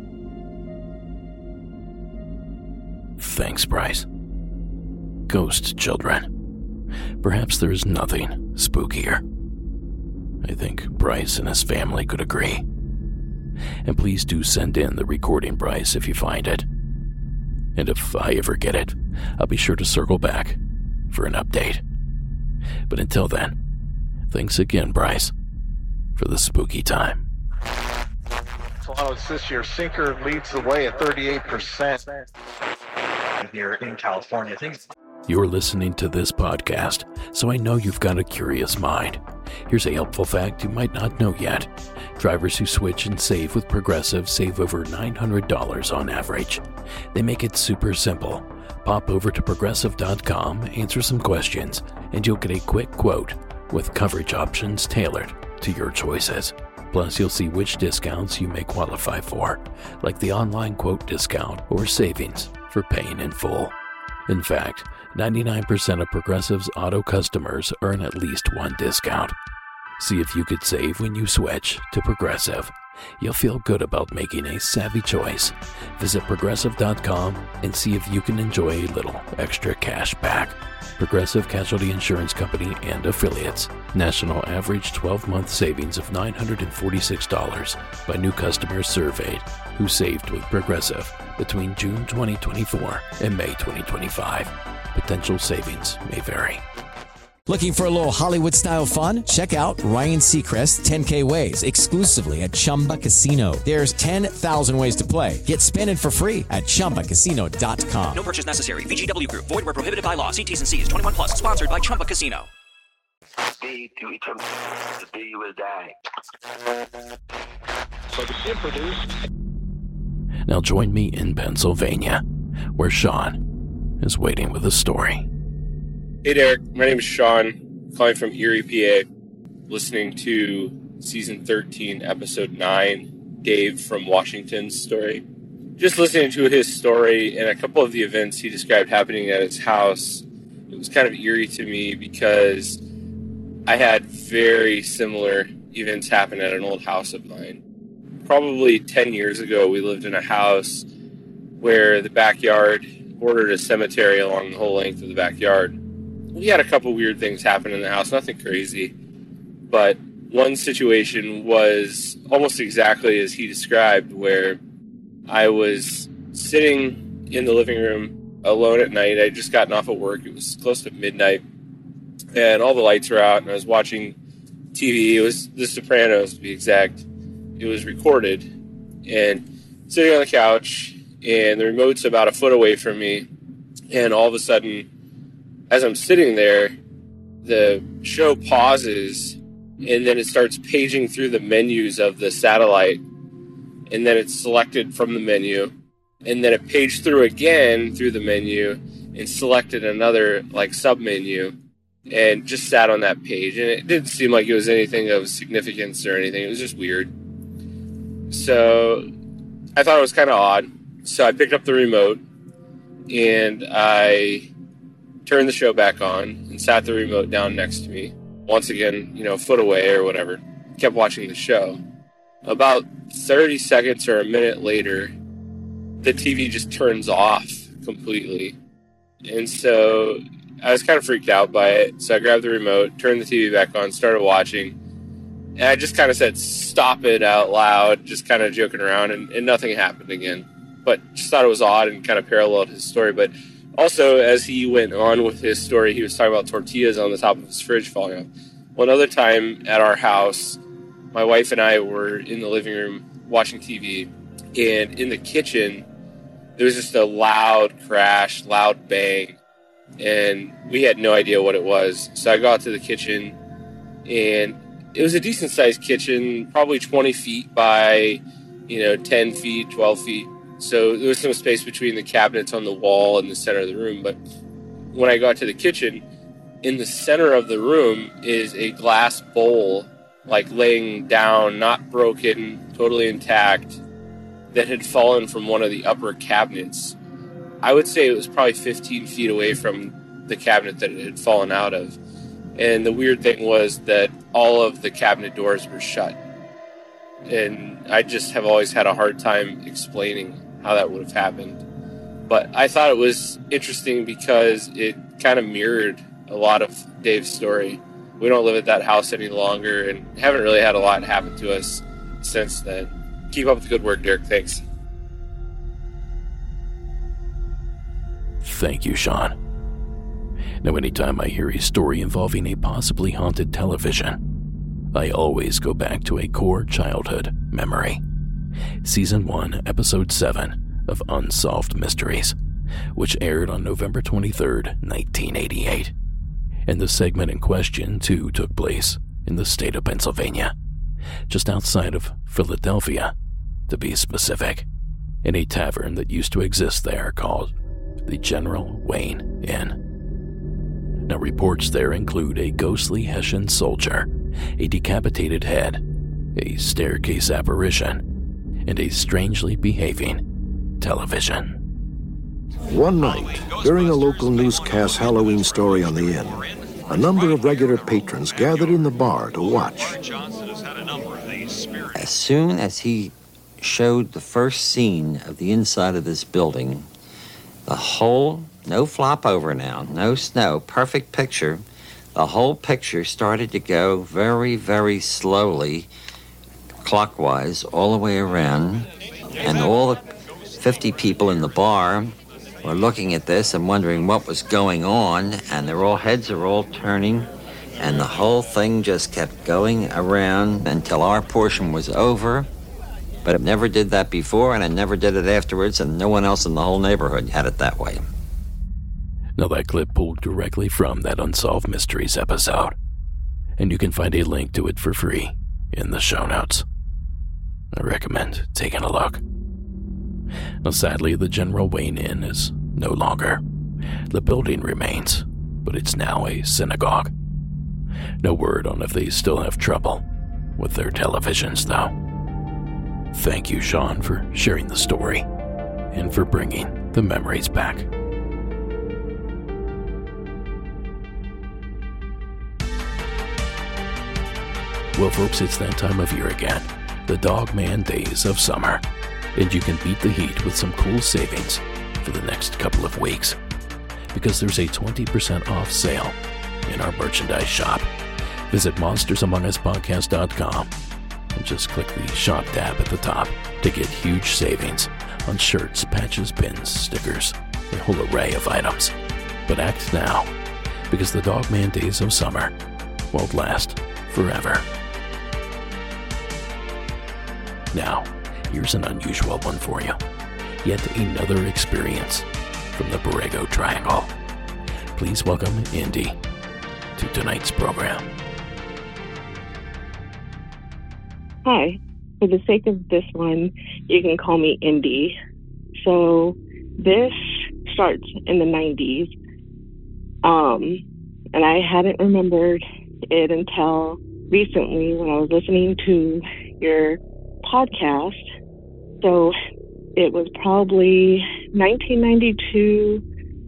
Thanks, Bryce. Ghost children. Perhaps there is nothing spookier. I think Bryce and his family could agree. And please do send in the recording, Bryce, if you find it. And if I ever get it, I'll be sure to circle back for an update. But until then, thanks again, Bryce, for the spooky time. Solano's this year. Sinker leads the way at 38% here in California. You're listening to this podcast, so I know you've got a curious mind. Here's a helpful fact you might not know yet. Drivers who switch and save with Progressive save over $900 on average. They make it super simple. Pop over to Progressive.com, answer some questions, and you'll get a quick quote with coverage options tailored to your choices. Plus, you'll see which discounts you may qualify for, like the online quote discount or savings for paying in full. In fact, 99% of Progressive's auto customers earn at least one discount. See if you could save when you switch to Progressive. You'll feel good about making a savvy choice. Visit Progressive.com and see if you can enjoy a little extra cash back. Progressive Casualty Insurance Company and Affiliates. National average 12-month savings of $946 by new customers surveyed who saved with Progressive between June 2024 and May 2025. Potential savings may vary. Looking for a little Hollywood-style fun? Check out Ryan Seacrest's 10K Ways exclusively at Chumba Casino. There's 10,000 ways to play. Get spinning for free at ChumbaCasino.com. No purchase necessary. VGW Group. Void where prohibited by law. See T's and C's. 21 plus. Sponsored by Chumba Casino. The day you will die. So the kid produced. Now join me in Pennsylvania, where Sean is waiting with a story. Hey Derek, my name is Sean, calling from Erie, PA, listening to season 13, episode 9, Dave from Washington's story. Just listening to his story and a couple of the events he described happening at his house, it was kind of eerie to me because I had very similar events happen at an old house of mine. Probably 10 years ago, we lived in a house where the backyard bordered a cemetery along the whole length of the backyard. We had a couple weird things happen in the house, nothing crazy, but one situation was almost exactly as he described, where I was sitting in the living room alone at night. I had just gotten off of work. It was close to midnight, and all the lights were out, and I was watching TV. It was The Sopranos, to be exact. It was recorded, and sitting on the couch, and the remote's about a foot away from me, and all of a sudden, as I'm sitting there, the show pauses, and then it starts paging through the menus of the satellite, and then it's selected from the menu, and then it paged through again through the menu and selected another sub-menu and just sat on that page. And it didn't seem like it was anything of significance or anything. It was just weird. So I thought it was kind of odd. So I picked up the remote and I turned the show back on and sat the remote down next to me. Once again, a foot away or whatever. Kept watching the show. About 30 seconds or a minute later, the TV just turns off completely. And so I was kind of freaked out by it. So I grabbed the remote, turned the TV back on, started watching. And I just kind of said, "Stop it," out loud, just kind of joking around, and nothing happened again. But just thought it was odd and kind of paralleled his story. But also, as he went on with his story, he was talking about tortillas on the top of his fridge falling off. One other time at our house, my wife and I were in the living room watching TV, and in the kitchen, there was just a loud crash, loud bang, and we had no idea what it was. So I go out to the kitchen, and it was a decent-sized kitchen, probably 20 feet by, 10 feet, 12 feet. So there was some space between the cabinets on the wall and the center of the room. But when I got to the kitchen, in the center of the room is a glass bowl, laying down, not broken, totally intact, that had fallen from one of the upper cabinets. I would say it was probably 15 feet away from the cabinet that it had fallen out of. And the weird thing was that all of the cabinet doors were shut. And I just have always had a hard time explaining how that would have happened. But I thought it was interesting because it kind of mirrored a lot of Dave's story. We don't live at that house any longer and haven't really had a lot happen to us since then. Keep up the good work, Derek. Thanks. Thank you, Sean. Now, anytime I hear a story involving a possibly haunted television, I always go back to a core childhood memory. Season 1, Episode 7 of Unsolved Mysteries, which aired on November 23rd, 1988. And the segment in question, too, took place in the state of Pennsylvania, just outside of Philadelphia, to be specific, in a tavern that used to exist there called the General Wayne Inn. Now, reports there include a ghostly Hessian soldier, a decapitated head, a staircase apparition, and a strangely behaving television. One night, during a local newscast Halloween story on the Inn, a number of regular patrons gathered in the bar to watch. As soon as he showed the first scene of the inside of this building, the whole, no flop over now, no snow, perfect picture, the whole picture started to go very, very slowly, clockwise, all the way around, and all the 50 people in the bar were looking at this and wondering what was going on, and their heads are all turning, and the whole thing just kept going around until our portion was over. But it never did that before, and it never did it afterwards, and no one else in the whole neighborhood had it that way. Now, that clip pulled directly from that Unsolved Mysteries episode, and you can find a link to it for free in the show notes. I recommend taking a look. Now, sadly, the General Wayne Inn is no longer. The building remains, but it's now a synagogue. No word on if they still have trouble with their televisions, though. Thank you, Sean, for sharing the story and for bringing the memories back. Well, folks, it's that time of year again, the Dogman Days of Summer, and you can beat the heat with some cool savings for the next couple of weeks, because there's a 20% off sale in our merchandise shop. Visit monstersamonguspodcast.com and just click the shop tab at the top to get huge savings on shirts, patches, pins, stickers, a whole array of items. But act now, because the Dogman Days of Summer won't last forever. Now, here's an unusual one for you. Yet another experience from the Borrego Triangle. Please welcome Indy to tonight's program. Hi. For the sake of this one, you can call me Indy. So this starts in the 90s. And I hadn't remembered it until recently when I was listening to your podcast. So it was probably 1992,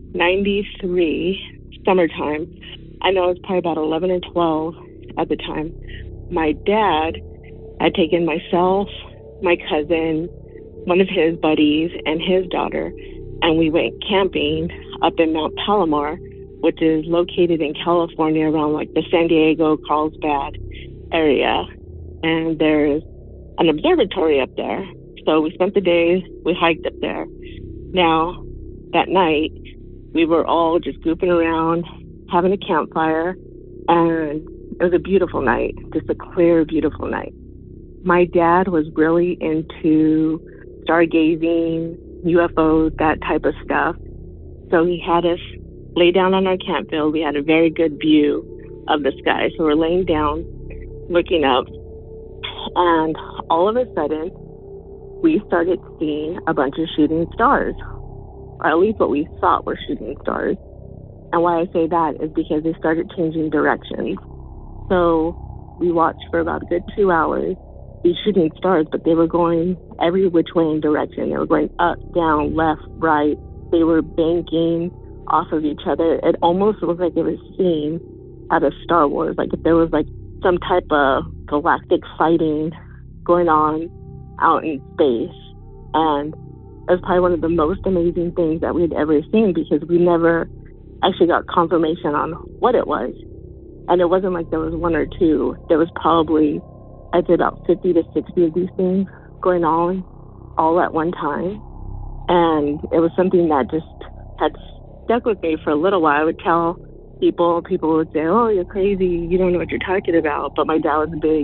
93, summertime. I know it was probably about 11 or 12 at the time. My dad had taken myself, my cousin, one of his buddies, and his daughter, and we went camping up in Mount Palomar, which is located in California around like the San Diego, Carlsbad area. And there's an observatory up there. So we spent the day, we hiked up there. Now, that night, we were all just goofing around, having a campfire, and it was a beautiful night, just a clear, beautiful night. My dad was really into stargazing, UFOs, that type of stuff. So he had us lay down on our camp field. We had a very good view of the sky. So we're laying down, looking up, and all of a sudden, we started seeing a bunch of shooting stars, or at least what we thought were shooting stars. And why I say that is because they started changing directions. So we watched for about a good 2 hours, these shooting stars, but they were going every which way in direction. They were going up, down, left, right. They were banking off of each other. It almost looked like it was seen out of Star Wars, like if there was like some type of galactic fighting going on out in space. And it was probably one of the most amazing things that we'd ever seen, because we never actually got confirmation on what it was. And it wasn't like there was one or two. There was probably, I'd say, about 50 to 60 of these things going on all at one time. And it was something that just had stuck with me for a little while. I would tell people would say, "Oh, you're crazy, you don't know what you're talking about." But my dad was a big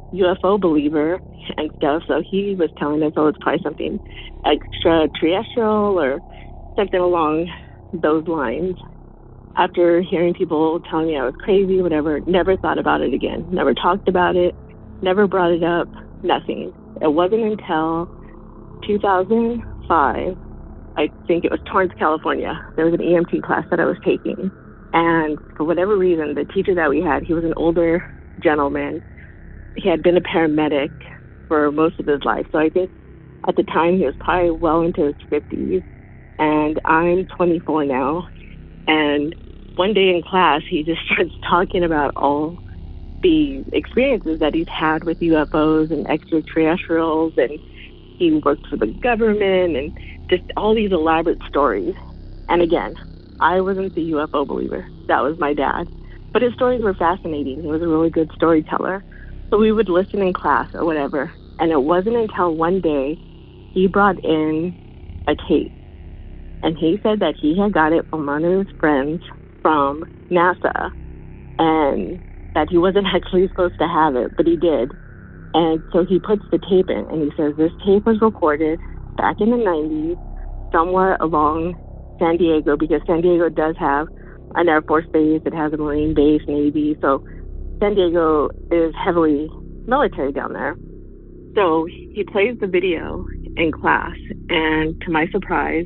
UFO believer and stuff, so he was telling us, it's probably something extraterrestrial or something along those lines. After hearing people telling me I was crazy, whatever, never thought about it again. Never talked about it, never brought it up, nothing. It wasn't until 2005, I think it was Torrance, California. There was an EMT class that I was taking. And for whatever reason, the teacher that we had, he was an older gentleman. He had been a paramedic for most of his life. So I think at the time he was probably well into his 50s. And I'm 24 now. And one day in class, he just starts talking about all the experiences that he's had with UFOs and extraterrestrials. And he worked for the government and just all these elaborate stories. And again, I wasn't the UFO believer. That was my dad. But his stories were fascinating. He was a really good storyteller. So we would listen in class or whatever. And it wasn't until one day he brought in a tape. And he said that he had got it from one of his friends from NASA. And that he wasn't actually supposed to have it, but he did. And so he puts the tape in. And he says, this tape was recorded back in the 90s, somewhere along San Diego, because San Diego does have an Air Force base, it has a Marine base, Navy, so San Diego is heavily military down there. So he plays the video in class, and to my surprise,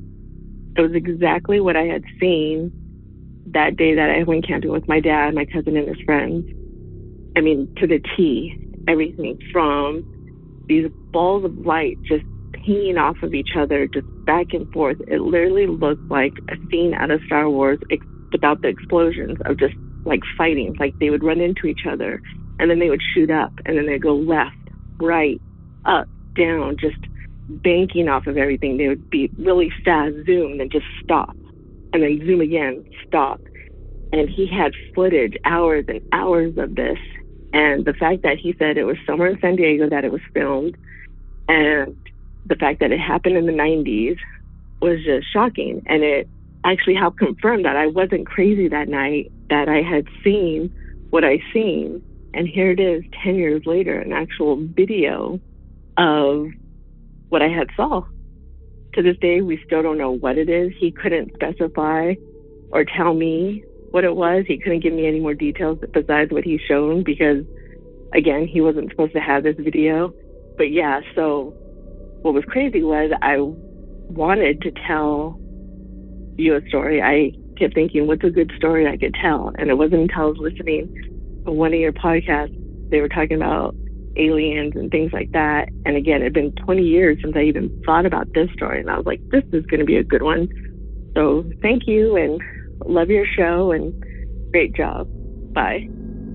it was exactly what I had seen that day that I went camping with my dad, my cousin, and his friends. I mean, to the T, everything from these balls of light just pinging off of each other, just back and forth. It literally looked like a scene out of Star Wars without the explosions of just like fighting. Like they would run into each other and then they would shoot up and then they'd go left, right, up, down, just banking off of everything. They would be really fast, zoom, then just stop. And then zoom again, stop. And he had footage, hours and hours of this. And the fact that he said it was somewhere in San Diego that it was filmed, and the fact that it happened in the 90s was just shocking. And it actually helped confirm that I wasn't crazy that night, that I had seen what I seen. And here it is 10 years later, an actual video of what I had saw. To this day, we still don't know what it is. He couldn't specify or tell me what it was. He couldn't give me any more details besides what he's shown because, again, he wasn't supposed to have this video. But yeah, so what was crazy was I wanted to tell you a story. I kept thinking, what's a good story I could tell? And it wasn't until I was listening to one of your podcasts, they were talking about aliens and things like that. And again, it had been 20 years since I even thought about this story. And I was like, this is going to be a good one. So thank you and love your show and great job. Bye.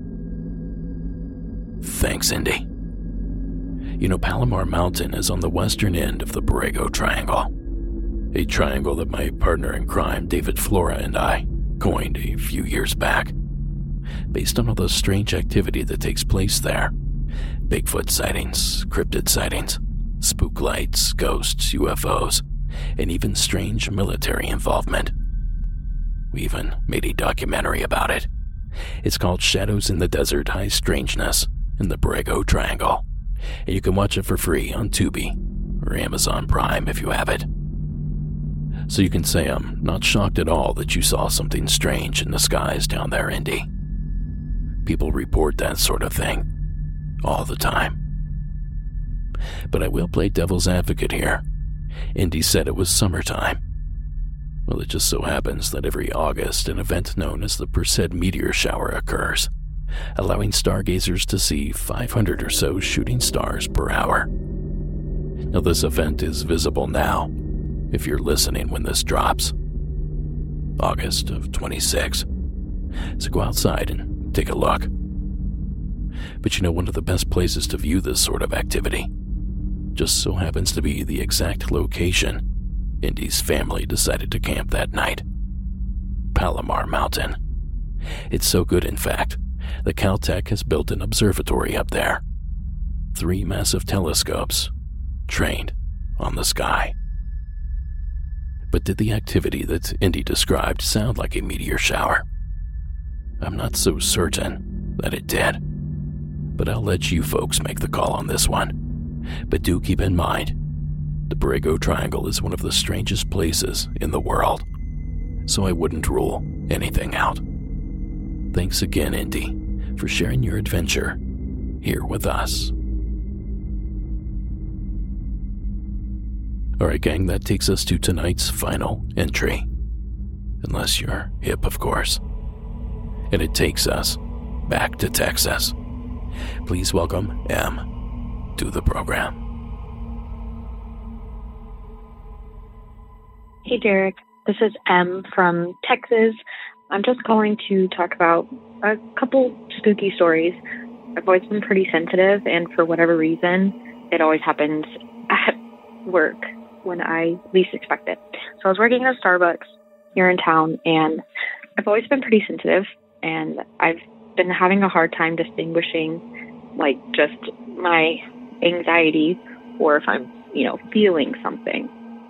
Thanks, Indy. You know, Palomar Mountain is on the western end of the Borrego Triangle, a triangle that my partner in crime, David Flora, and I coined a few years back, based on all the strange activity that takes place there. Bigfoot sightings, cryptid sightings, spook lights, ghosts, UFOs, and even strange military involvement. We even made a documentary about it. It's called Shadows in the Desert High Strangeness in the Borrego Triangle. And you can watch it for free on Tubi or Amazon Prime if you have it. So you can say I'm not shocked at all that you saw something strange in the skies down there, Indy. People report that sort of thing all the time. But I will play devil's advocate here. Indy said it was summertime. Well, it just so happens that every August an event known as the Perseid meteor shower occurs, allowing stargazers to see 500 or so shooting stars per hour. Now, this event is visible now, if you're listening when this drops. August of 26. So go outside and take a look. But you know, one of the best places to view this sort of activity just so happens to be the exact location Indy's family decided to camp that night. Palomar Mountain. It's so good, in fact, that Caltech has built an observatory up there. 3 massive telescopes trained on the sky. But did the activity that Indy described sound like a meteor shower? I'm not so certain that it did. but I'll let you folks make the call on this one. But do keep in mind, the Borrego Triangle is one of the strangest places in the world, so I wouldn't rule anything out. Thanks again, Indy, for sharing your adventure here with us. Alright, gang, that takes us to tonight's final entry. Unless you're hip, of course. And it takes us back to Texas. Please welcome M to the program. Hey, Derek. This is M from Texas. I'm just calling to talk about a couple spooky stories. I've always been pretty sensitive, and for whatever reason, it always happens at work when I least expect it. So I was working at a Starbucks here in town, and I've always been pretty sensitive, and I've been having a hard time distinguishing, like, just my anxiety or if I'm, feeling something.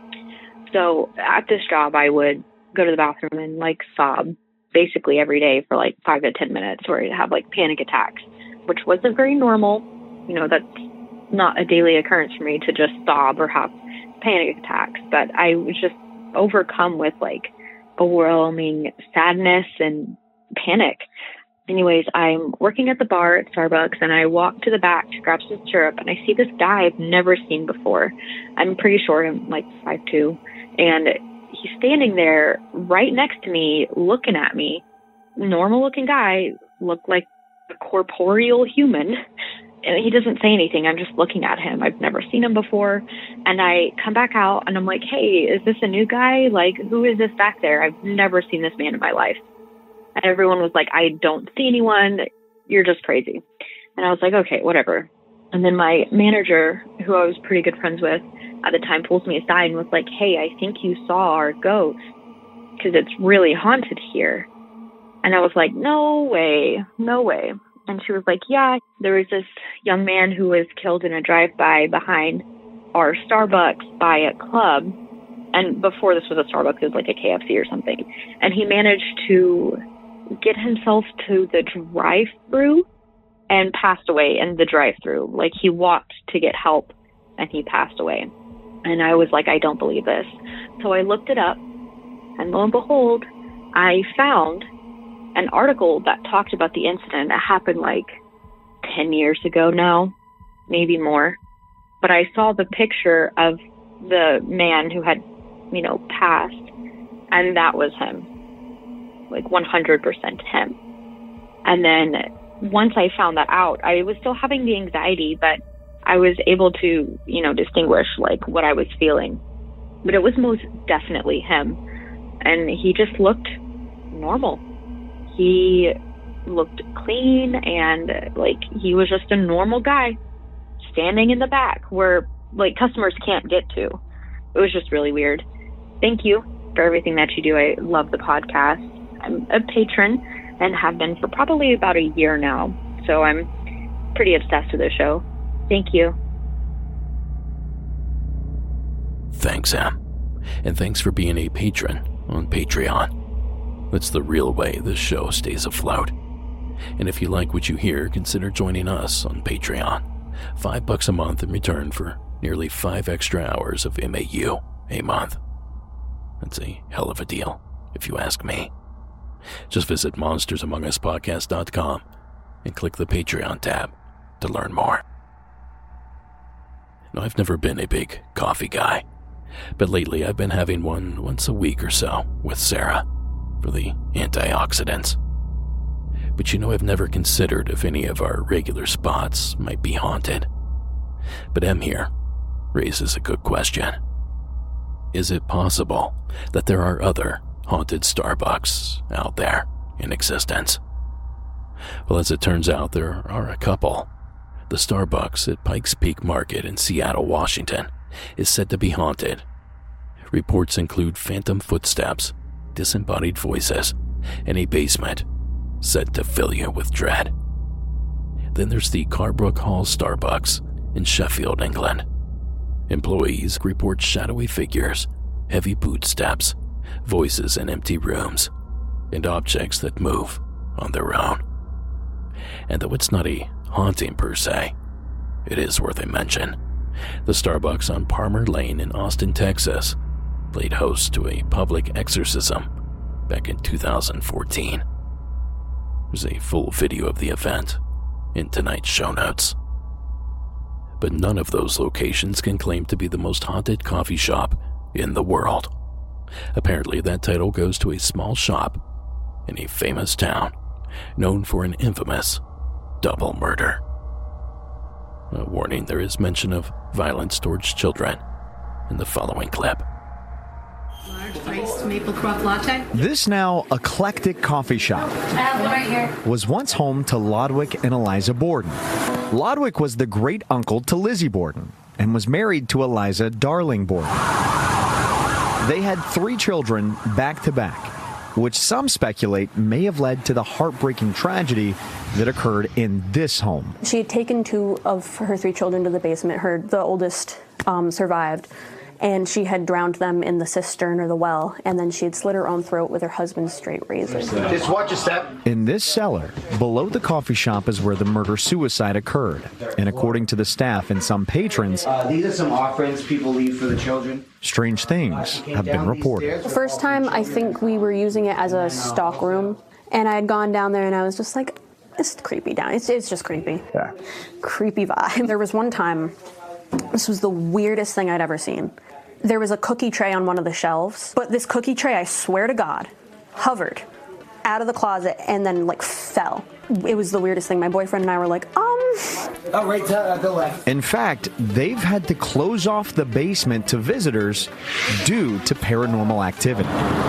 So at this job, I would go to the bathroom and, sob basically every day for, 5 to 10 minutes, or I'd have, panic attacks, which wasn't very normal. That's not a daily occurrence for me to just sob or have panic attacks, but I was just overcome with overwhelming sadness and panic. Anyways, I'm working at the bar at Starbucks, and I walk to the back to grab some syrup, and I see this guy I've never seen before. I'm pretty short, I'm 5'2", and he's standing there right next to me, looking at me. Normal looking guy, looked like a corporeal human. And he doesn't say anything. I'm just looking at him. I've never seen him before. And I come back out and I'm like, hey, is this a new guy? Who is this back there? I've never seen this man in my life. And everyone was like, I don't see anyone. You're just crazy. And I was like, okay, whatever. And then my manager, who I was pretty good friends with at the time, pulls me aside and was like, hey, I think you saw our ghost because it's really haunted here. And I was like, no way, no way. And she was like, yeah, there was this young man who was killed in a drive-by behind our Starbucks by a club. And before this was a Starbucks, it was a KFC or something. And he managed to get himself to the drive-thru and passed away in the drive-thru. He walked to get help and he passed away. And I was like, I don't believe this. So I looked it up, and lo and behold, I found an article that talked about the incident that happened 10 years ago now, maybe more. But I saw the picture of the man who had, passed, and that was him. 100% him. And then once I found that out, I was still having the anxiety, but I was able to, distinguish what I was feeling. But it was most definitely him. And he just looked normal. He looked clean, and he was just a normal guy standing in the back where customers can't get to. It was just really weird. Thank you for everything that you do. I love the podcast. I'm a patron and have been for probably about a year now, so I'm pretty obsessed with the show. Thank you. Thanks, Em. And thanks for being a patron on Patreon. That's the real way this show stays afloat. And if you like what you hear, consider joining us on Patreon. $5 a month in return for nearly 5 extra hours of MAU a month. That's a hell of a deal, if you ask me. Just visit monstersamonguspodcast.com and click the Patreon tab to learn more. Now, I've never been a big coffee guy, but lately I've been having one once a week or so with Sarah for the antioxidants. But I've never considered if any of our regular spots might be haunted. But Em here raises a good question. Is it possible that there are other haunted Starbucks out there in existence? Well, as it turns out, there are a couple. The Starbucks at Pikes Peak Market in Seattle, Washington, is said to be haunted. Reports include phantom footsteps, disembodied voices, and a basement said to fill you with dread. Then there's the Carbrook Hall Starbucks in Sheffield, England. Employees report shadowy figures, heavy footsteps, voices in empty rooms, and objects that move on their own. And though it's not a haunting per se, it is worth a mention. The Starbucks on Palmer Lane in Austin, Texas, played host to a public exorcism back in 2014. There's a full video of the event in tonight's show notes. But none of those locations can claim to be the most haunted coffee shop in the world. Apparently, that title goes to a small shop in a famous town known for an infamous double murder. A warning, there is mention of violence towards children in the following clip. Large iced maple froth latte. This now eclectic coffee shop I have one right here. was once home to Lodwick and Eliza Borden. Lodwick was the great uncle to Lizzie Borden and was married to Eliza Darling Borden. They had 3 children back to back, which some speculate may have led to the heartbreaking tragedy that occurred in this home. She had taken 2 of her 3 children to the basement. The oldest survived, and she had drowned them in the cistern or the well, and then she had slit her own throat with her husband's straight razor. Just watch your step. In this cellar, below the coffee shop is where the murder-suicide occurred. And according to the staff and some patrons, These are some offerings people leave for the children. strange things have been reported. The first time, I think we were using it as a stock room, and I had gone down there and I was just like, it's creepy down. It's just creepy. Yeah. Creepy vibe. There was one time, this was the weirdest thing I'd ever seen. There was a cookie tray on one of the shelves, but this cookie tray, I swear to God, hovered out of the closet and then like fell. It was the weirdest thing. My boyfriend and I were like, Oh, right, go left. In fact, they've had to close off the basement to visitors due to paranormal activity.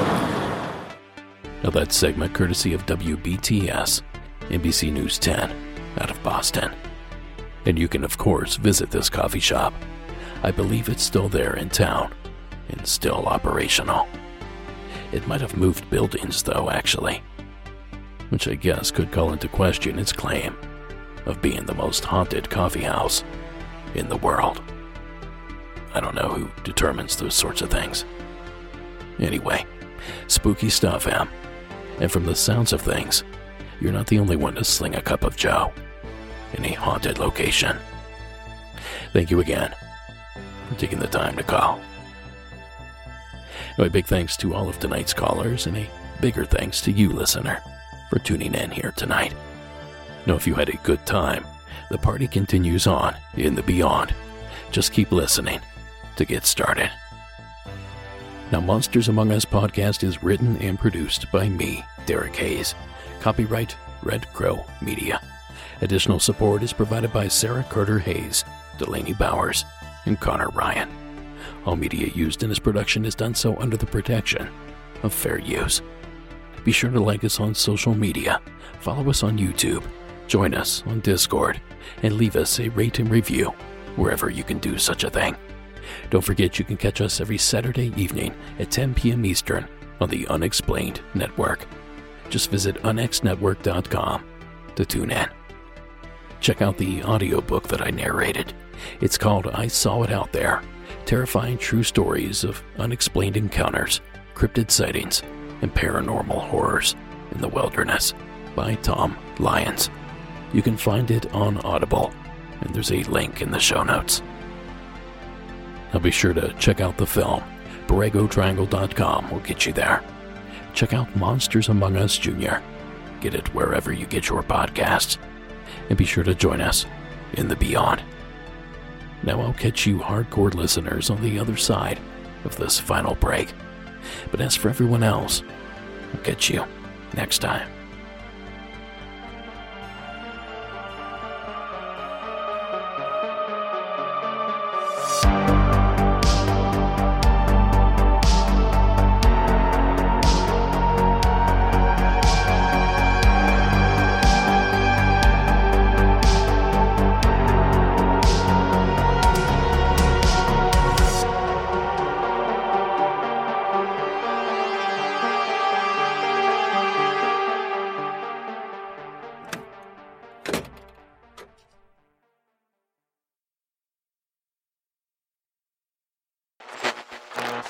Now that segment courtesy of WBTS, NBC News 10, out of Boston. And you can, of course, visit this coffee shop. I believe it's still there in town and still operational. It might have moved buildings, though, actually, which I guess could call into question its claim of being the most haunted coffee house in the world. I don't know who determines those sorts of things. Anyway, spooky stuff, Em. And from the sounds of things, you're not the only one to sling a cup of joe in a haunted location. Thank you again for taking the time to call. Now, a big thanks to all of tonight's callers, and a bigger thanks to you, listener, for tuning in here tonight. Now, if you had a good time, the party continues on in the beyond. Just keep listening to get started. Now, Monsters Among Us podcast is written and produced by me, Derek Hayes. Copyright Red Crow Media. Additional support is provided by Sarah Carter Hayes, Delaney Bowers, and Connor Ryan. All media used in this production is done so under the protection of fair use. Be sure to like us on social media, follow us on YouTube, join us on Discord, and leave us a rate and review wherever you can do such a thing. Don't forget you can catch us every Saturday evening at 10 p.m. Eastern on the Unexplained Network. Just visit unxnetwork.com to tune in. Check out the audiobook that I narrated. It's called I Saw It Out There, Terrifying True Stories of Unexplained Encounters, Cryptid Sightings, and Paranormal Horrors in the Wilderness by Tom Lyons. You can find it on Audible, and there's a link in the show notes. Now be sure to check out the film. BorregoTriangle.com will get you there. Check out Monsters Among Us Jr. Get it wherever you get your podcasts. And be sure to join us in the beyond. Now I'll catch you hardcore listeners on the other side of this final break. But as for everyone else, I'll catch you next time.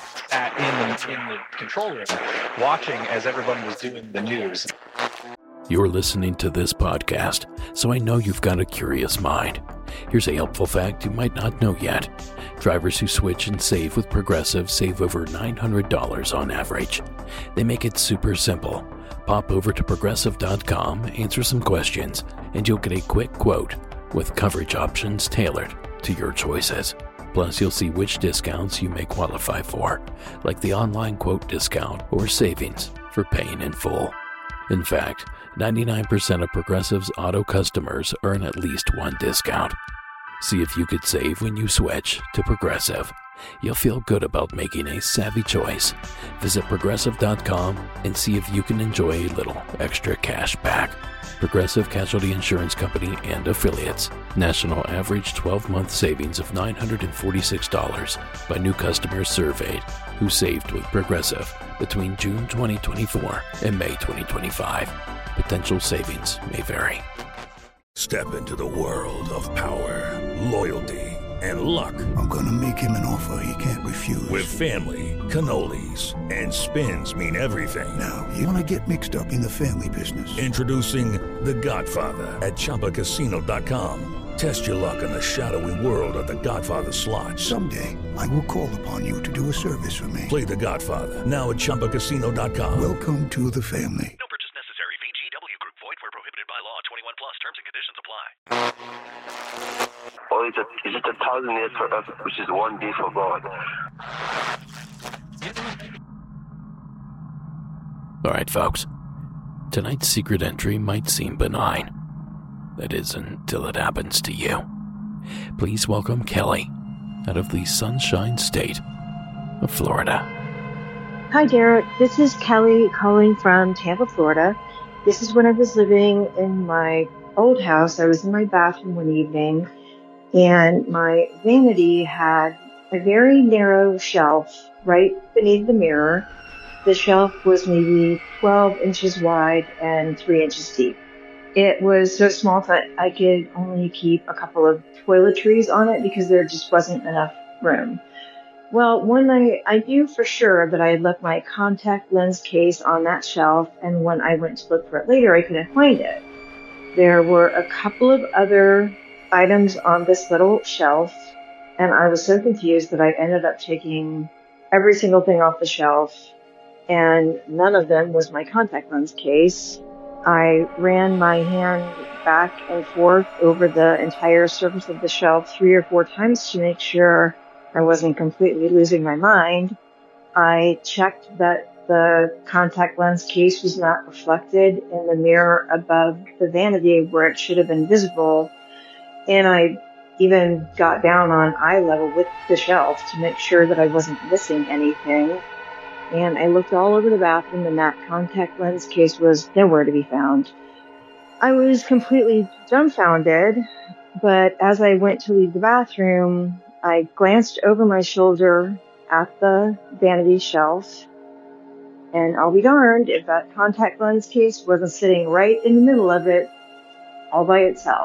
In the control room, watching as everyone was doing the news. You're listening to this podcast, so I know you've got a curious mind. Here's a helpful fact you might not know yet. Drivers who switch and save with Progressive save over $900 on average. They make it super simple. Pop over to Progressive.com, answer some questions, and you'll get a quick quote with coverage options tailored to your choices. Plus, you'll see which discounts you may qualify for, like the online quote discount or savings for paying in full. In fact, 99% of Progressive's auto customers earn at least one discount. See if you could save when you switch to Progressive. You'll feel good about making a savvy choice. Visit Progressive.com and see if you can enjoy a little extra cash back. Progressive Casualty Insurance Company and Affiliates. National average 12-month savings of $946 by new customers surveyed who saved with Progressive between June 2024 and May 2025. Potential savings may vary. Step into the world of power, loyalty, and luck. I'm gonna make him an offer he can't refuse. With family, cannolis, and spins mean everything. Now, you wanna get mixed up in the family business. Introducing The Godfather at ChumbaCasino.com. Test your luck in the shadowy world of The Godfather slot. Someday, I will call upon you to do a service for me. Play The Godfather now at ChumbaCasino.com. Welcome to the family. No purchase necessary. VGW Group. Void where prohibited by law. 21 plus. Terms and conditions apply. Or is it 1,000 years for us, which is one day for God? All right, folks. Tonight's secret entry might seem benign. That is until it happens to you. Please welcome Kelly out of the Sunshine State of Florida. Hi, Derek. This is Kelly calling from Tampa, Florida. This is when I was living in my old house. I was in my bathroom one evening, and my vanity had a very narrow shelf right beneath the mirror. The shelf was maybe 12 inches wide and 3 inches deep. It was so small that I could only keep a couple of toiletries on it because there just wasn't enough room. Well, one night I knew for sure that I had left my contact lens case on that shelf, and when I went to look for it later, I couldn't find it. There were a couple of other items on this little shelf, and I was so confused that I ended up taking every single thing off the shelf, and none of them was my contact lens case. I ran my hand back and forth over the entire surface of the shelf 3 or 4 times to make sure I wasn't completely losing my mind. I checked that the contact lens case was not reflected in the mirror above the vanity where it should have been visible, and I even got down on eye level with the shelf to make sure that I wasn't missing anything. And I looked all over the bathroom, and that contact lens case was nowhere to be found. I was completely dumbfounded, but as I went to leave the bathroom, I glanced over my shoulder at the vanity shelf, and I'll be darned if that contact lens case wasn't sitting right in the middle of it all by itself.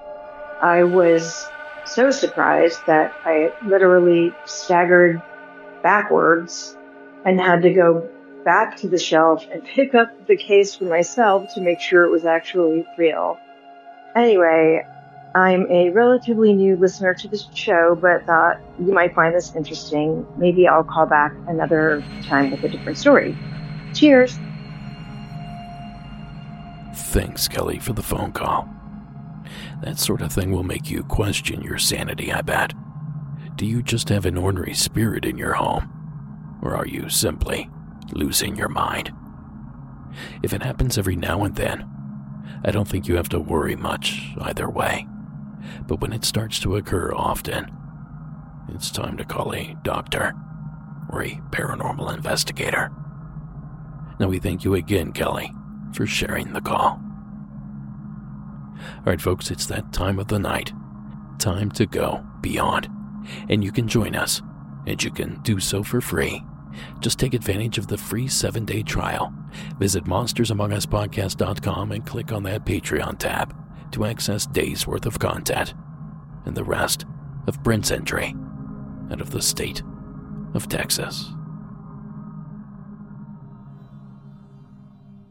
I was so surprised that I literally staggered backwards and had to go back to the shelf and pick up the case for myself to make sure it was actually real. Anyway, I'm a relatively new listener to this show, but thought you might find this interesting. Maybe I'll call back another time with a different story. Cheers. Thanks, Kelly, for the phone call. That sort of thing will make you question your sanity, I bet. Do you just have an ornery spirit in your home? Or are you simply losing your mind? If it happens every now and then, I don't think you have to worry much either way. But when it starts to occur often, it's time to call a doctor or a paranormal investigator. Now we thank you again, Kelly, for sharing the call. All right, folks, it's that time of the night. Time to go beyond. And you can join us, and you can do so for free. Just take advantage of the free 7-day trial. Visit monstersamonguspodcast.com and click on that Patreon tab to access days worth of content and the rest of Brent's entry out of the state of Texas.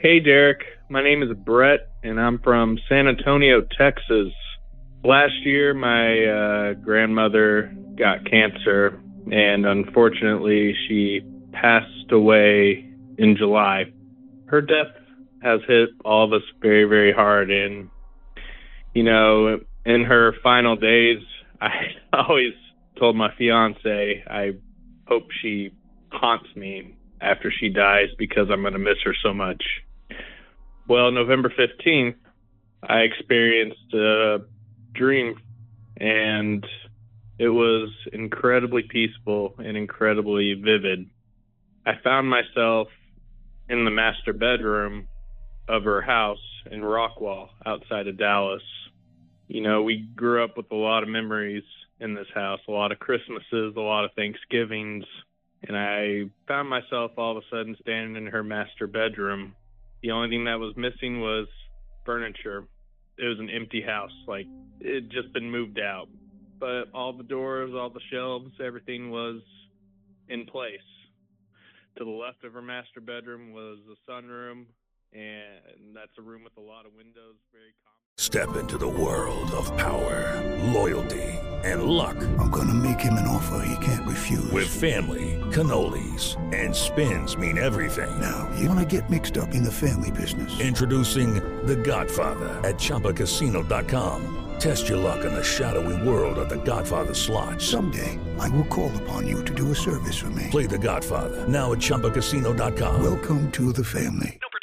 Hey, Derek. My name is Brett, and I'm from San Antonio, Texas. Last year, my grandmother got cancer, and unfortunately, she passed away in July. Her death has hit all of us very, very hard, and, you know, in her final days, I always told my fiance I hope she haunts me after she dies because I'm going to miss her so much. Well, November 15th, I experienced a dream, and it was incredibly peaceful and incredibly vivid. I found myself in the master bedroom of her house in Rockwall outside of Dallas. You know, we grew up with a lot of memories in this house, a lot of Christmases, a lot of Thanksgivings, and I found myself all of a sudden standing in her master bedroom. The only thing that was missing was furniture. It was an empty house, like it had just been moved out. But all the doors, all the shelves, everything was in place. To the left of her master bedroom was a sunroom, and that's a room with a lot of windows. Very common. Step into the world of power, loyalty, and luck. I'm going to make him an offer he can't refuse. With family, cannolis, and spins mean everything. Now, you want to get mixed up in the family business. Introducing The Godfather at ChumbaCasino.com. Test your luck in the shadowy world of The Godfather slot. Someday, I will call upon you to do a service for me. Play The Godfather now at ChumbaCasino.com. Welcome to the family. No